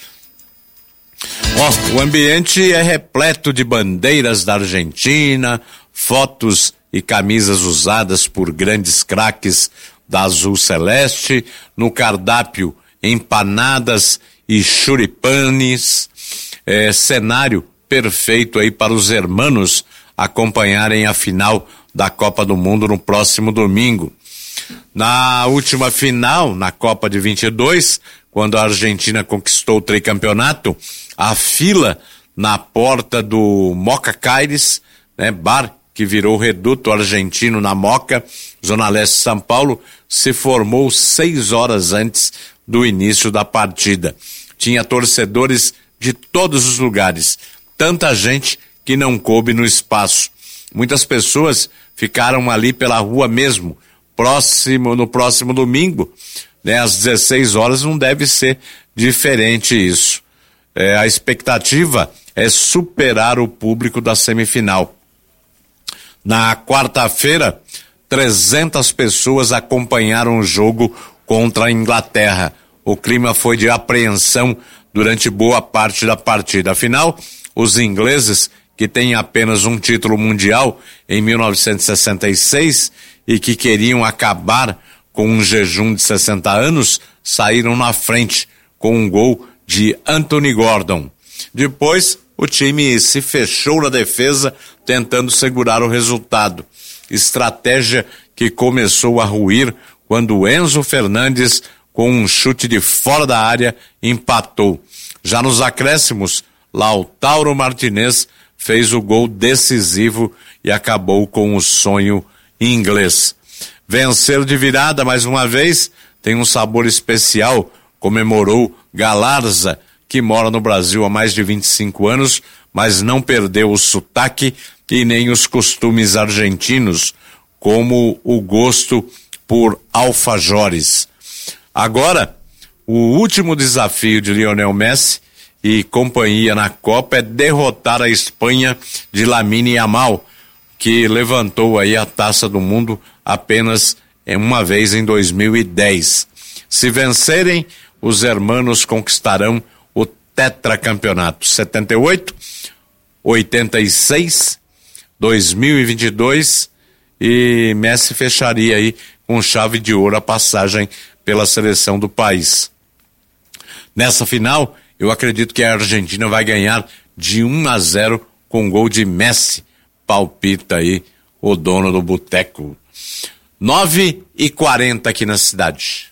Ó, o ambiente é repleto de bandeiras da Argentina, fotos e camisas usadas por grandes craques da Azul Celeste, no cardápio empanadas e churipanes, é, cenário perfeito aí para os hermanos acompanharem a final da Copa do Mundo no próximo domingo. Na última final, na Copa de vinte e dois, quando a Argentina conquistou o tricampeonato, a fila na porta do Moca Caires, né, bar que virou reduto argentino na Moca, Zona Leste de São Paulo, se formou seis horas antes do início da partida. Tinha torcedores de todos os lugares, tanta gente que não coube no espaço. Muitas pessoas ficaram ali pela rua mesmo, próximo, no próximo domingo, né, às dezesseis horas, não deve ser diferente isso. É, a expectativa é superar o público da semifinal. Na quarta-feira, trezentas pessoas acompanharam o jogo contra a Inglaterra. O clima foi de apreensão durante boa parte da partida. Afinal, os ingleses, que têm apenas um título mundial em mil novecentos e sessenta e seis e que queriam acabar com um jejum de sessenta anos, saíram na frente com um gol de Anthony Gordon. Depois, o time se fechou na defesa, tentando segurar o resultado. Estratégia que começou a ruir quando Enzo Fernandes, com um chute de fora da área, empatou. Já nos acréscimos, Lautaro Martinez fez o gol decisivo e acabou com o sonho inglês. Vencer de virada mais uma vez tem um sabor especial, comemorou Galarza, que mora no Brasil há mais de vinte e cinco anos, mas não perdeu o sotaque e nem os costumes argentinos, como o gosto por alfajores. Agora, o último desafio de Lionel Messi e companhia na Copa é derrotar a Espanha de Lamine Yamal, que levantou aí a Taça do Mundo apenas uma vez em dois mil e dez. Se vencerem, os hermanos conquistarão o tetracampeonato setenta e oito, oitenta e seis, dois mil e vinte e dois, e Messi fecharia aí com chave de ouro a passagem pela seleção do país. Nessa final, eu acredito que a Argentina vai ganhar de um a zero com gol de Messi. Palpita aí o dono do boteco. nove e quarenta aqui na cidade.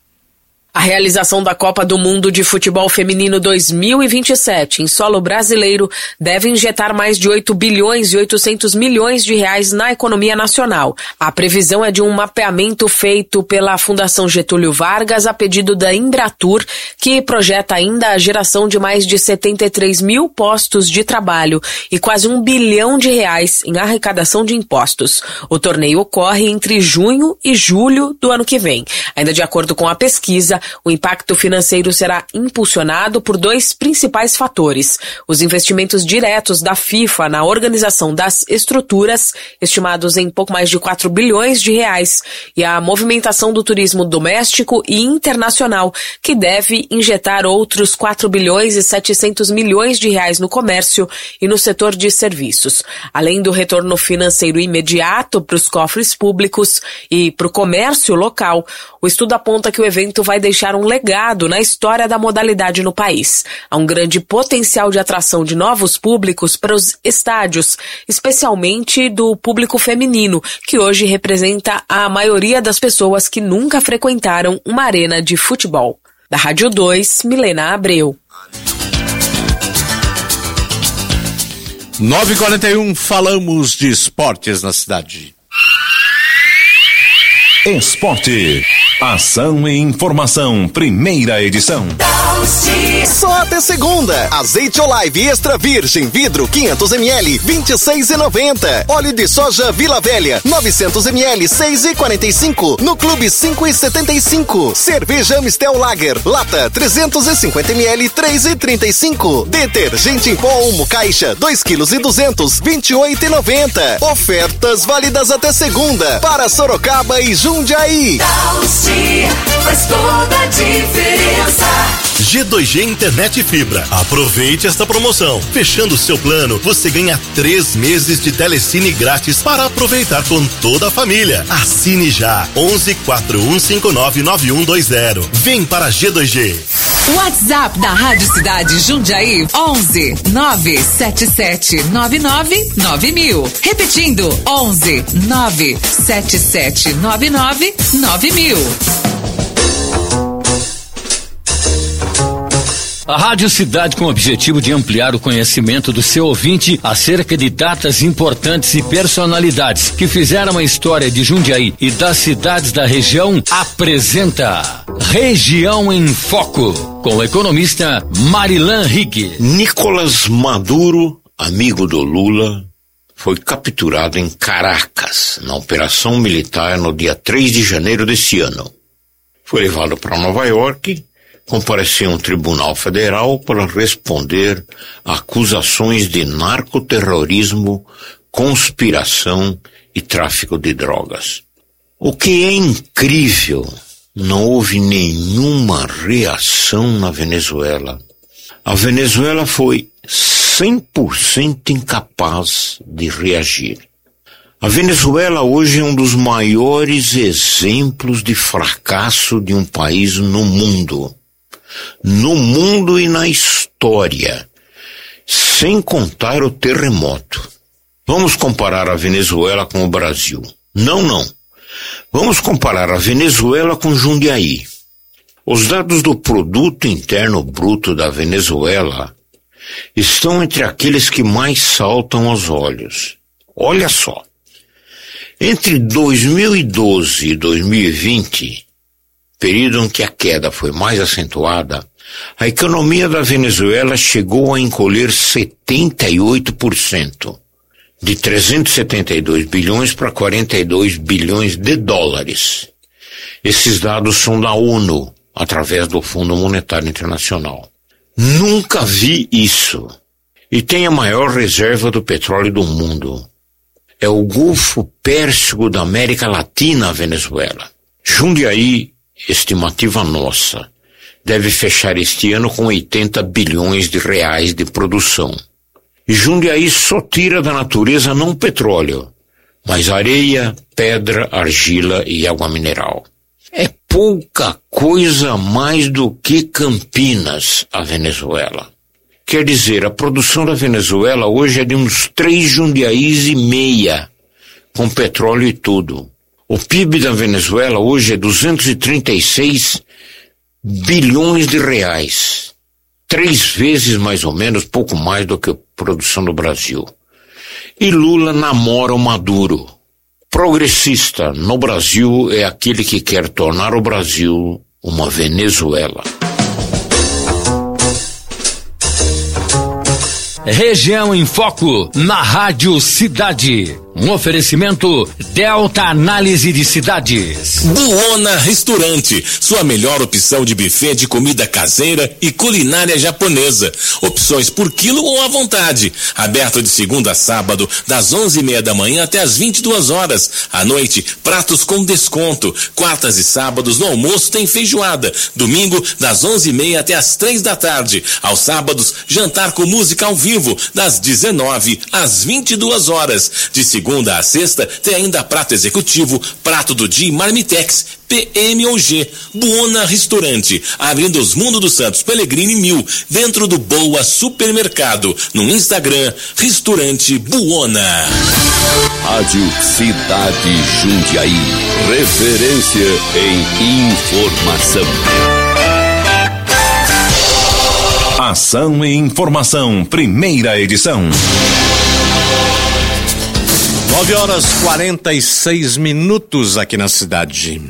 A realização da Copa do Mundo de Futebol Feminino dois mil e vinte e sete em solo brasileiro deve injetar mais de oito bilhões e oitocentos milhões de reais na economia nacional. A previsão é de um mapeamento feito pela Fundação Getúlio Vargas a pedido da Embratur, que projeta ainda a geração de mais de setenta e três mil postos de trabalho e quase um bilhão de reais em arrecadação de impostos. O torneio ocorre entre junho e julho do ano que vem. Ainda de acordo com a pesquisa, o impacto financeiro será impulsionado por dois principais fatores: os investimentos diretos da FIFA na organização das estruturas, estimados em pouco mais de quatro bilhões de reais, e a movimentação do turismo doméstico e internacional, que deve injetar outros quatro bilhões e setecentos milhões de reais no comércio e no setor de serviços. Além do retorno financeiro imediato para os cofres públicos e para o comércio local, o estudo aponta que o evento vai deixar um legado na história da modalidade no país. Há um grande potencial de atração de novos públicos para os estádios, especialmente do público feminino, que hoje representa a maioria das pessoas que nunca frequentaram uma arena de futebol. Da Rádio dois, Milena Abreu. nove e quarenta e um, falamos de esportes na cidade. Esporte. Ação e informação, primeira edição. Só até segunda. Azeite Olive extra virgem vidro quinhentos mililitros, vinte e seis reais e noventa centavos. Óleo de soja Vila Velha novecentos mililitros, seis reais e quarenta e cinco centavos. No Clube cinco reais e setenta e cinco centavos. Cerveja Amistel Lager lata trezentos e cinquenta mililitros, três reais e trinta e cinco centavos. Detergente em pó Umo Caixa dois quilos e duzentos, vinte e oito reais e noventa centavos. Ofertas válidas até segunda para Sorocaba e Jundiaí. Faz toda a diferença. G dois G Internet Fibra. Aproveite esta promoção. Fechando seu plano, você ganha três meses de telecine grátis para aproveitar com toda a família. Assine já. onze quatro um cinco nove nove um dois zero. Vem para G dois G. WhatsApp da Rádio Cidade Jundiaí onze nove sete sete nove nove nove mil. Repetindo, onze nove sete sete nove nove nove mil. A Rádio Cidade, com o objetivo de ampliar o conhecimento do seu ouvinte acerca de datas importantes e personalidades que fizeram a história de Jundiaí e das cidades da região, apresenta Região em Foco, com o economista Marilan Rigg. Nicolás Maduro, amigo do Lula, foi capturado em Caracas, na operação militar no dia três de janeiro desse ano. Foi levado para Nova York, compareceu em um tribunal federal para responder a acusações de narcoterrorismo, conspiração e tráfico de drogas. O que é incrível, não houve nenhuma reação na Venezuela. A Venezuela foi cem por cento incapaz de reagir. A Venezuela hoje é um dos maiores exemplos de fracasso de um país no mundo. No mundo e na história. Sem contar o terremoto. Vamos comparar a Venezuela com o Brasil. Não, não. Vamos comparar a Venezuela com Jundiaí. Os dados do Produto Interno Bruto da Venezuela estão entre aqueles que mais saltam aos olhos. Olha só. Entre dois mil e doze e dois mil e vinte, período em que a queda foi mais acentuada, a economia da Venezuela chegou a encolher setenta e oito por cento, de trezentos e setenta e dois bilhões para quarenta e dois bilhões de dólares. Esses dados são da ONU, através do Fundo Monetário Internacional. Nunca vi isso. E tem a maior reserva do petróleo do mundo. É o Golfo Pérsico da América Latina, a Venezuela. Jundiaí, estimativa nossa, deve fechar este ano com oitenta bilhões de reais de produção. E Jundiaí só tira da natureza não petróleo, mas areia, pedra, argila e água mineral. É pouca coisa mais do que Campinas, a Venezuela. Quer dizer, a produção da Venezuela hoje é de uns três Jundiaís e meia, com petróleo e tudo. O P I B da Venezuela hoje é duzentos e trinta e seis bilhões de reais. Três vezes mais ou menos, pouco mais do que a produção do Brasil. E Lula namora o Maduro. Progressista no Brasil é aquele que quer tornar o Brasil uma Venezuela. Região em Foco, na Rádio Cidade. Um oferecimento Delta Análise de Cidades. Buona Restaurante, sua melhor opção de buffet de comida caseira e culinária japonesa. Opções por quilo ou à vontade. Aberto de segunda a sábado, das onze e meia da manhã até as vinte e duas horas. À noite, pratos com desconto. Quartas e sábados no almoço tem feijoada. Domingo, das onze e meia até as três da tarde. Aos sábados, jantar com música ao vivo, das dezenove às vinte e duas horas. De segunda a sexta, tem ainda prato executivo, prato do dia Marmitex, P M ou G. Buona Restaurante, Avenida dos Mundo dos Santos, Pellegrini mil, dentro do Boa Supermercado. No Instagram, Restaurante Buona. Rádio Cidade Jundiaí, referência em informação. Ação e Informação, primeira edição. nove horas e quarenta e seis minutos aqui na cidade.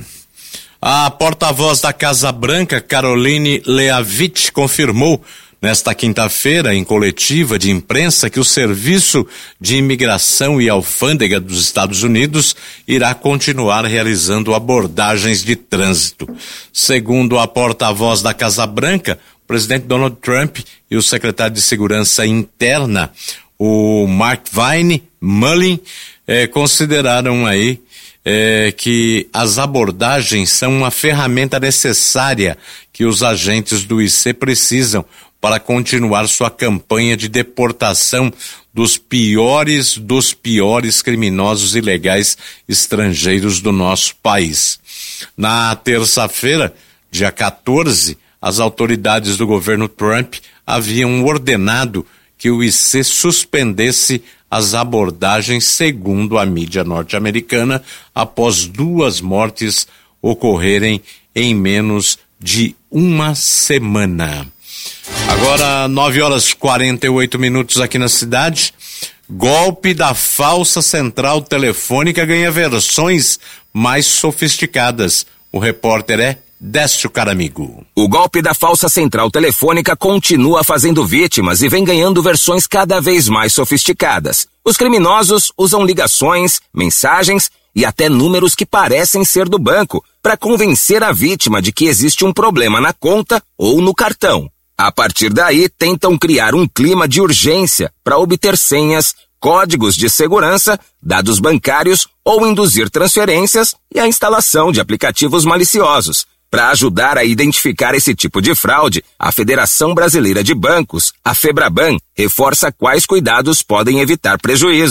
A porta-voz da Casa Branca, Caroline Leavitt, confirmou nesta quinta-feira, em coletiva de imprensa, que o Serviço de Imigração e Alfândega dos Estados Unidos irá continuar realizando abordagens de trânsito. Segundo a porta-voz da Casa Branca, o presidente Donald Trump e o secretário de Segurança Interna, o Mark Vine Mullin, eh, consideraram aí eh, que as abordagens são uma ferramenta necessária que os agentes do I C precisam para continuar sua campanha de deportação dos piores dos piores criminosos ilegais estrangeiros do nosso país. Na terça-feira, dia quatorze, as autoridades do governo Trump haviam ordenado que o I C suspendesse as abordagens, segundo a mídia norte-americana, após duas mortes ocorrerem em menos de uma semana. Agora, nove horas e quarenta e oito minutos aqui na cidade. Golpe da falsa central telefônica ganha versões mais sofisticadas. O repórter é Décio Caramigo. O golpe da falsa central telefônica continua fazendo vítimas e vem ganhando versões cada vez mais sofisticadas. Os criminosos usam ligações, mensagens e até números que parecem ser do banco para convencer a vítima de que existe um problema na conta ou no cartão. A partir daí, tentam criar um clima de urgência para obter senhas, códigos de segurança, dados bancários ou induzir transferências e a instalação de aplicativos maliciosos. Para ajudar a identificar esse tipo de fraude, a Federação Brasileira de Bancos, a FEBRABAN, reforça quais cuidados podem evitar prejuízos.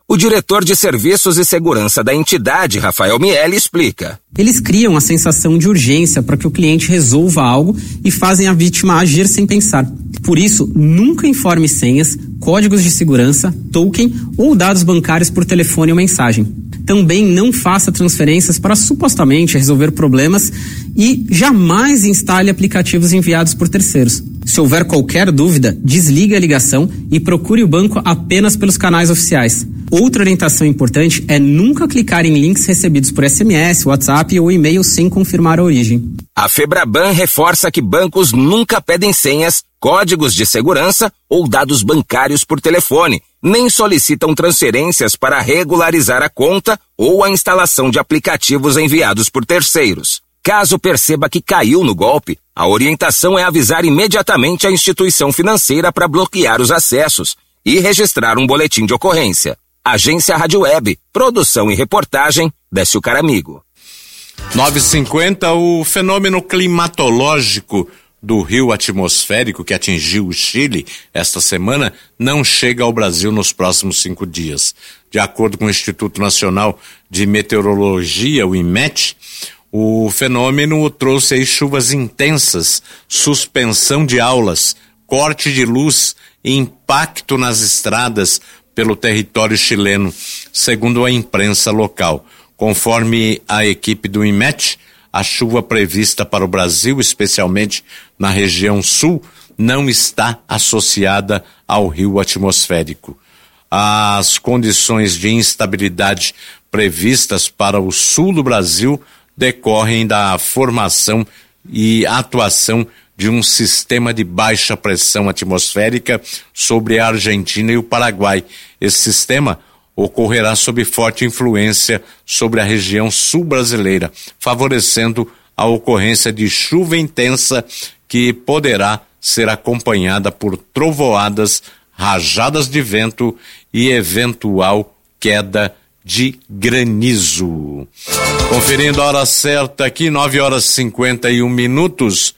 O diretor de Serviços e Segurança da entidade, Rafael Miele, explica. Eles criam a sensação de urgência para que o cliente resolva algo e fazem a vítima agir sem pensar. Por isso, nunca informe senhas, códigos de segurança, token ou dados bancários por telefone ou mensagem. Também não faça transferências para supostamente resolver problemas e jamais instale aplicativos enviados por terceiros. Se houver qualquer dúvida, desligue a ligação e procure o banco apenas pelos canais oficiais. Outra orientação importante é nunca clicar em links recebidos por S M S, WhatsApp ou e-mail sem confirmar a origem. A Febraban reforça que bancos nunca pedem senhas, códigos de segurança ou dados bancários por telefone, nem solicitam transferências para regularizar a conta ou a instalação de aplicativos enviados por terceiros. Caso perceba que caiu no golpe, a orientação é avisar imediatamente a instituição financeira para bloquear os acessos e registrar um boletim de ocorrência. Agência Rádio Web, produção e reportagem, Décio Caramigo. nove e cinquenta, o fenômeno climatológico do rio atmosférico que atingiu o Chile esta semana não chega ao Brasil nos próximos cinco dias. De acordo com o Instituto Nacional de Meteorologia, o IMET, o fenômeno trouxe aí chuvas intensas, suspensão de aulas, corte de luz e impacto nas estradas pelo território chileno, segundo a imprensa local. Conforme a equipe do IMET, a chuva prevista para o Brasil, especialmente na região sul, não está associada ao rio atmosférico. As condições de instabilidade previstas para o sul do Brasil decorrem da formação e atuação de um sistema de baixa pressão atmosférica sobre a Argentina e o Paraguai. Esse sistema ocorrerá sob forte influência sobre a região sul brasileira, favorecendo a ocorrência de chuva intensa que poderá ser acompanhada por trovoadas, rajadas de vento e eventual queda de granizo. Conferindo a hora certa aqui, nove horas e cinquenta e um minutos,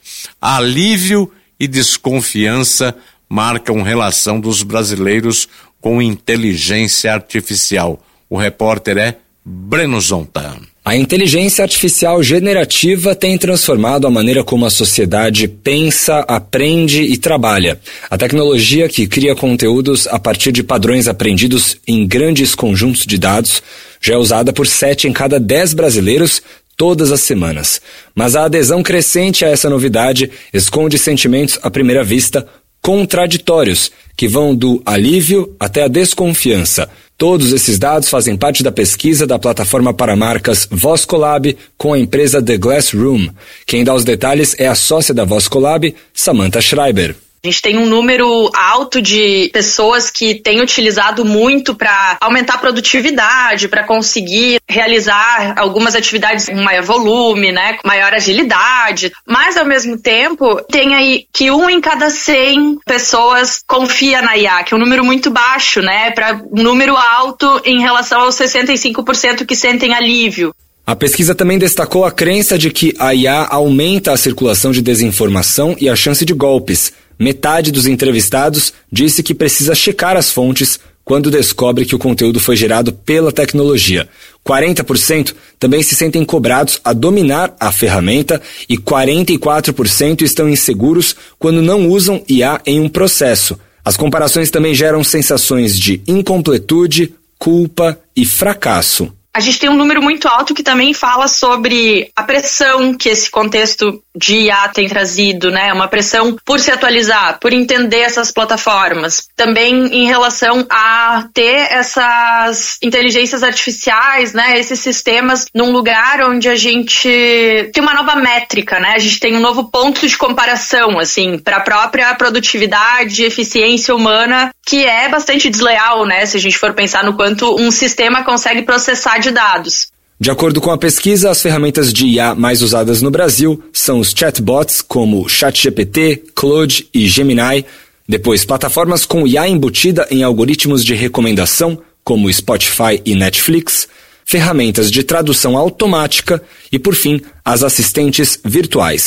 alívio e desconfiança marcam relação dos brasileiros com inteligência artificial. O repórter é Breno Zonta. A inteligência artificial generativa tem transformado a maneira como a sociedade pensa, aprende e trabalha. A tecnologia que cria conteúdos a partir de padrões aprendidos em grandes conjuntos de dados já é usada por sete em cada dez brasileiros todas as semanas. Mas a adesão crescente a essa novidade esconde sentimentos à primeira vista contraditórios, que vão do alívio até a desconfiança. Todos esses dados fazem parte da pesquisa da plataforma para marcas VozCollab com a empresa The Glass Room. Quem dá os detalhes é a sócia da VozCollab, Samantha Schreiber. A gente tem um número alto de pessoas que têm utilizado muito para aumentar a produtividade, para conseguir realizar algumas atividades com maior volume, né, com maior agilidade. Mas, ao mesmo tempo, tem aí que um em cada cem pessoas confia na I A, que é um número muito baixo, né, para um número alto em relação aos sessenta e cinco por cento que sentem alívio. A pesquisa também destacou a crença de que a I A aumenta a circulação de desinformação e a chance de golpes. Metade dos entrevistados disse que precisa checar as fontes quando descobre que o conteúdo foi gerado pela tecnologia. quarenta por cento também se sentem cobrados a dominar a ferramenta e quarenta e quatro por cento estão inseguros quando não usam I A em um processo. As comparações também geram sensações de incompletude, culpa e fracasso. A gente tem um número muito alto que também fala sobre a pressão que esse contexto de I A tem trazido, né? Uma pressão por se atualizar, por entender essas plataformas. Também em relação a ter essas inteligências artificiais, né? Esses sistemas num lugar onde a gente tem uma nova métrica, né? A gente tem um novo ponto de comparação, assim, para a própria produtividade e eficiência humana, que é bastante desleal, né? Se a gente for pensar no quanto um sistema consegue processar de dados. De acordo com a pesquisa, as ferramentas de I A mais usadas no Brasil são os chatbots como ChatGPT, Claude e Gemini, depois plataformas com I A embutida em algoritmos de recomendação como Spotify e Netflix, ferramentas de tradução automática e, por fim, as assistentes virtuais.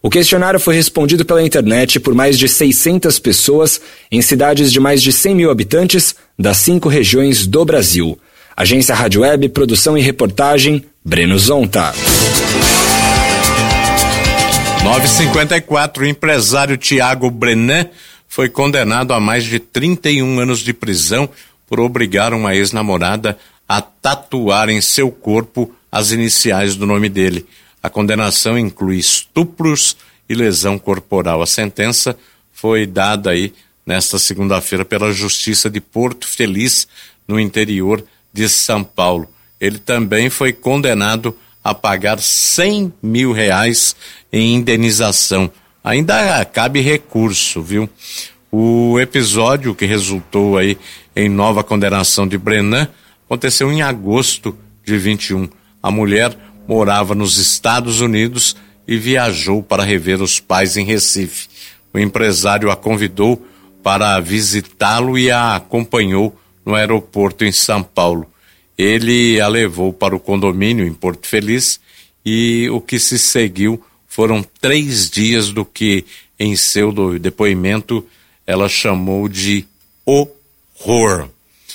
O questionário foi respondido pela internet por mais de seiscentas pessoas em cidades de mais de cem mil habitantes das cinco regiões do Brasil. Agência Rádio Web, produção e reportagem, Breno Zonta. nove e cinquenta e quatro, o empresário Tiago Brenan foi condenado a mais de trinta e um anos de prisão por obrigar uma ex-namorada a tatuar em seu corpo as iniciais do nome dele. A condenação inclui estupros e lesão corporal. A sentença foi dada aí nesta segunda-feira pela Justiça de Porto Feliz, no interior de São Paulo. Ele também foi condenado a pagar cem mil reais em indenização. Ainda cabe recurso, viu? O episódio que resultou aí em nova condenação de Brenan aconteceu em agosto de vinte e um. A mulher morava nos Estados Unidos e viajou para rever os pais em Recife. O empresário a convidou para visitá-lo e a acompanhou no aeroporto em São Paulo. Ele a levou para o condomínio em Porto Feliz e o que se seguiu foram três dias do que, em seu depoimento, ela chamou de horror.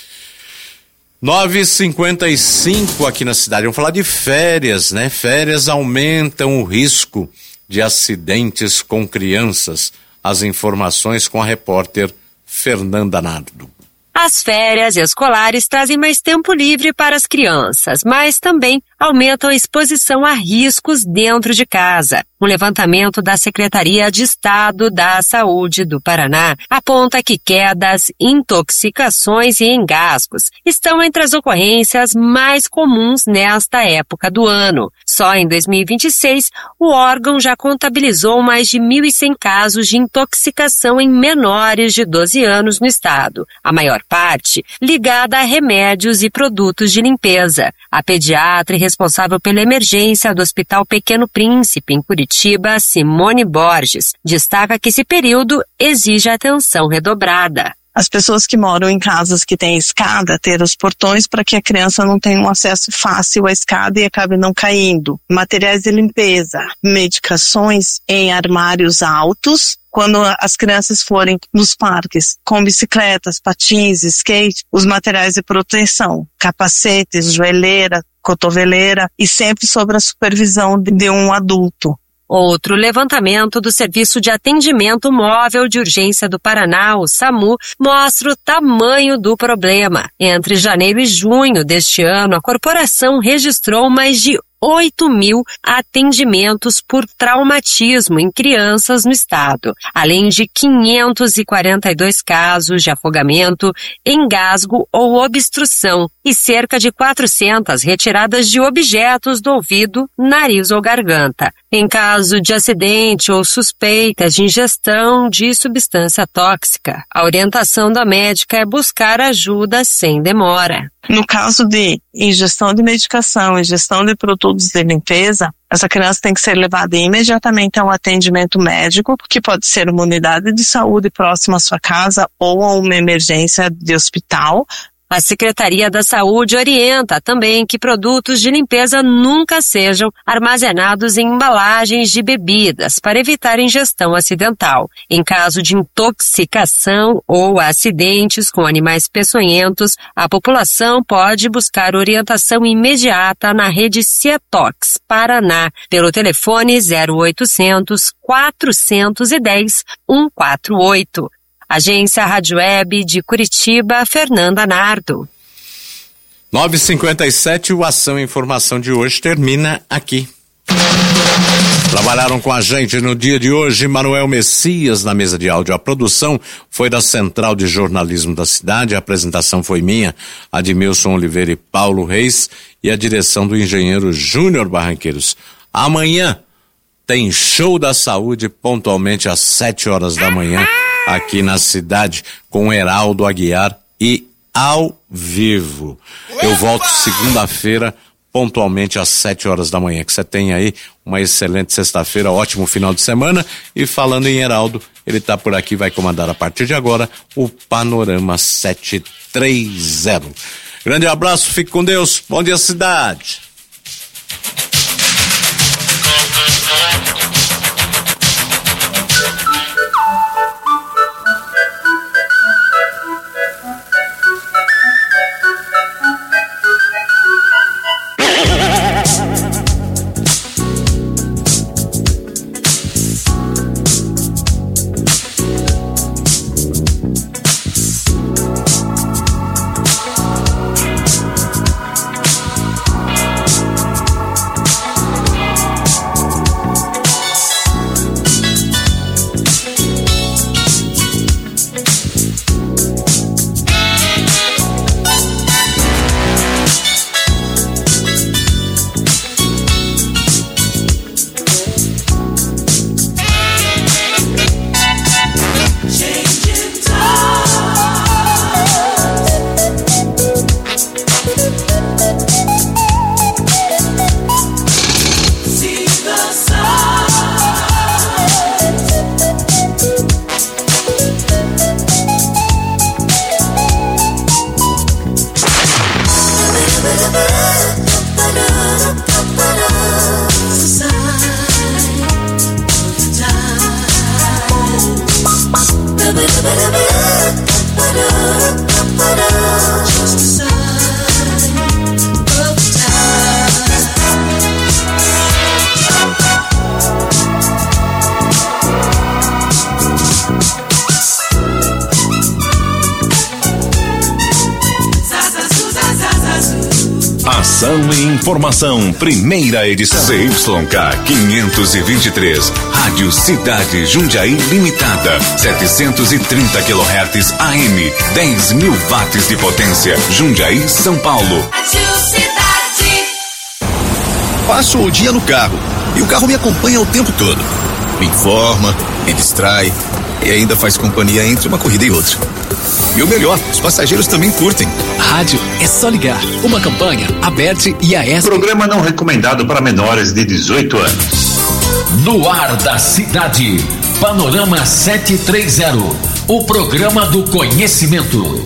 nove e cinquenta e cinco aqui na cidade. Vamos falar de férias, né? Férias aumentam o risco de acidentes com crianças. As informações com a repórter Fernanda Nardo. As férias escolares trazem mais tempo livre para as crianças, mas também aumentam a exposição a riscos dentro de casa. Um levantamento da Secretaria de Estado da Saúde do Paraná aponta que quedas, intoxicações e engasgos estão entre as ocorrências mais comuns nesta época do ano. Só em dois mil e vinte e seis, o órgão já contabilizou mais de mil e cem casos de intoxicação em menores de doze anos no estado, a maior parte ligada a remédios e produtos de limpeza. A pediatra responsável pela emergência do Hospital Pequeno Príncipe, em Curitiba, Simone Borges, destaca que esse período exige atenção redobrada. As pessoas que moram em casas que têm escada, ter os portões para que a criança não tenha um acesso fácil à escada e acabe não caindo. Materiais de limpeza, medicações em armários altos. Quando as crianças forem nos parques com bicicletas, patins, skate, os materiais de proteção, capacetes, joelheira, cotoveleira e sempre sob a supervisão de um adulto. Outro levantamento do Serviço de Atendimento Móvel de Urgência do Paraná, o SAMU, mostra o tamanho do problema. Entre janeiro e junho deste ano, a corporação registrou mais de oito mil atendimentos por traumatismo em crianças no estado, além de quinhentos e quarenta e dois casos de afogamento, engasgo ou obstrução e cerca de quatrocentas retiradas de objetos do ouvido, nariz ou garganta. Em caso de acidente ou suspeitas de ingestão de substância tóxica, a orientação da médica é buscar ajuda sem demora. No caso de ingestão de medicação, ingestão de produtos de limpeza, essa criança tem que ser levada imediatamente a um atendimento médico, que pode ser uma unidade de saúde próxima à sua casa ou a uma emergência de hospital. A Secretaria da Saúde orienta também que produtos de limpeza nunca sejam armazenados em embalagens de bebidas para evitar ingestão acidental. Em caso de intoxicação ou acidentes com animais peçonhentos, a população pode buscar orientação imediata na rede Cietox Paraná pelo telefone zero oitocentos, quatrocentos e dez, cento e quarenta e oito. Agência Rádio Web de Curitiba, Fernanda Nardo. nove e cinquenta e sete, o Ação e Informação de hoje termina aqui. Trabalharam com a gente no dia de hoje Manuel Messias na mesa de áudio. A produção foi da Central de Jornalismo da cidade, a apresentação foi minha, Admilson Oliveira e Paulo Reis, e a direção do engenheiro Júnior Barranqueiros. Amanhã tem Show da Saúde pontualmente às sete horas da manhã. Aqui na cidade, com Heraldo Aguiar e ao vivo. Eu volto segunda-feira, pontualmente às sete horas da manhã. Que você tenha aí uma excelente sexta-feira, ótimo final de semana. E falando em Heraldo, ele está por aqui, vai comandar a partir de agora o Panorama sete três zero. Grande abraço, fique com Deus. Bom dia, cidade. Ação e informação, primeira edição. C Y K quinhentos e vinte e três, Rádio Cidade Jundiaí Limitada, setecentos e trinta quilohertz A M, dez mil watts de potência, Jundiaí, São Paulo. Passo o dia no carro e o carro me acompanha o tempo todo. Me informa, me distrai e ainda faz companhia entre uma corrida e outra. E o melhor, os passageiros também curtem. Rádio é só ligar. Uma campanha, Aberte e a S. Programa não recomendado para menores de dezoito anos. No ar da cidade, Panorama setecentos e trinta, o programa do conhecimento.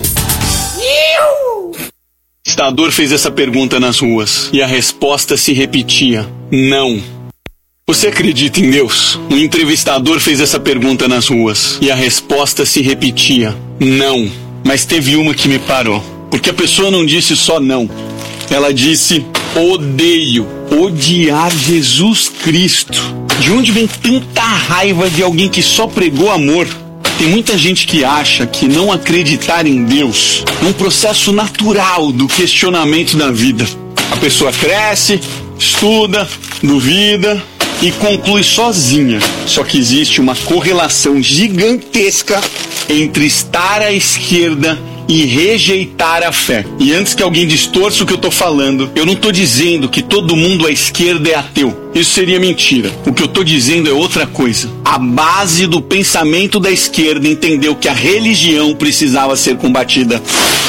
O entrevistador fez essa pergunta nas ruas e a resposta se repetia: não. Você acredita em Deus? O entrevistador fez essa pergunta nas ruas e a resposta se repetia: não. Mas teve uma que me parou, porque a pessoa não disse só não. Ela disse: odeio. Odiar Jesus Cristo. De onde vem tanta raiva de alguém que só pregou amor? Tem muita gente que acha que não acreditar em Deus é um processo natural do questionamento da vida. A pessoa cresce, estuda, duvida e conclui sozinha. Só que existe uma correlação gigantesca entre estar à esquerda e rejeitar a fé. E antes que alguém distorça o que eu tô falando, eu não tô dizendo que todo mundo à esquerda é ateu. Isso seria mentira. O que eu tô dizendo é outra coisa. A base do pensamento da esquerda entendeu que a religião precisava ser combatida.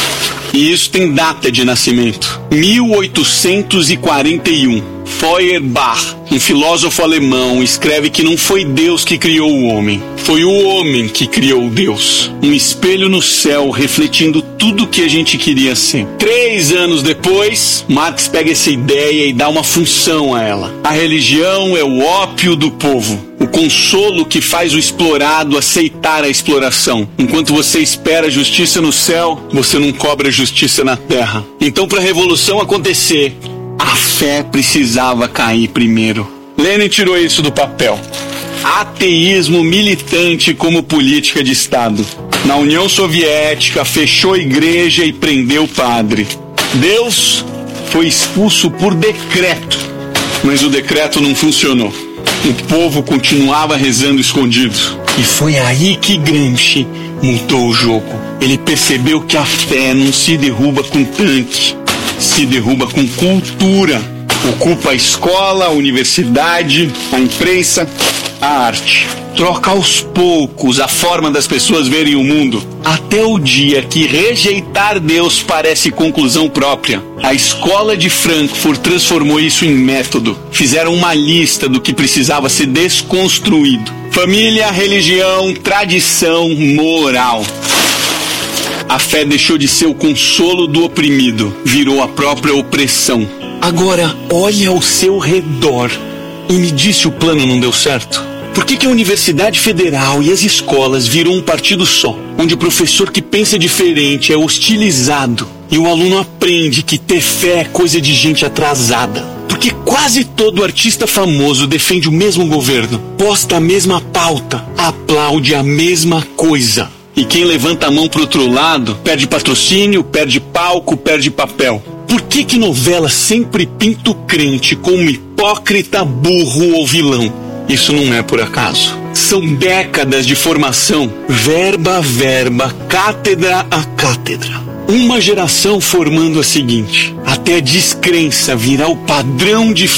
E isso tem data de nascimento: mil oitocentos e quarenta e um. Feuerbach, um filósofo alemão, escreve que não foi Deus que criou o homem, foi o homem que criou Deus. Um espelho no céu refletindo tudo que a gente queria ser. Três anos depois, Marx pega essa ideia e dá uma função a ela. A religião é o ópio do povo, o consolo que faz o explorado aceitar a exploração. Enquanto você espera a justiça no céu, você não cobra justiça na terra. Então, para a revolução acontecer, a fé precisava cair primeiro. Lenin tirou isso do papel. Ateísmo militante como política de Estado. Na União Soviética, fechou a igreja e prendeu o padre. Deus foi expulso por decreto, mas o decreto não funcionou. O povo continuava rezando escondido. E foi aí que Gramsci mudou o jogo. Ele percebeu que a fé não se derruba com tanque, se derruba com cultura. Ocupa a escola, a universidade, a imprensa, a arte. Troca aos poucos a forma das pessoas verem o mundo, até o dia que rejeitar Deus parece conclusão própria. A escola de Frankfurt transformou isso em método. Fizeram uma lista do que precisava ser desconstruído: família, religião, tradição, moral. A fé deixou de ser o consolo do oprimido, virou a própria opressão. Agora, olha ao seu redor e me diz se o plano não deu certo. Por que que a Universidade Federal e as escolas viram um partido só, onde o professor que pensa diferente é hostilizado e o aluno aprende que ter fé é coisa de gente atrasada? Porque quase todo artista famoso defende o mesmo governo, posta a mesma pauta, aplaude a mesma coisa. E quem levanta a mão pro outro lado perde patrocínio, perde palco, perde papel. Por que que novela sempre pinta o crente como hipócrita, burro ou vilão? Isso não é por acaso. São décadas de formação, verba a verba, cátedra a cátedra. Uma geração formando a seguinte, até a descrença virar o padrão de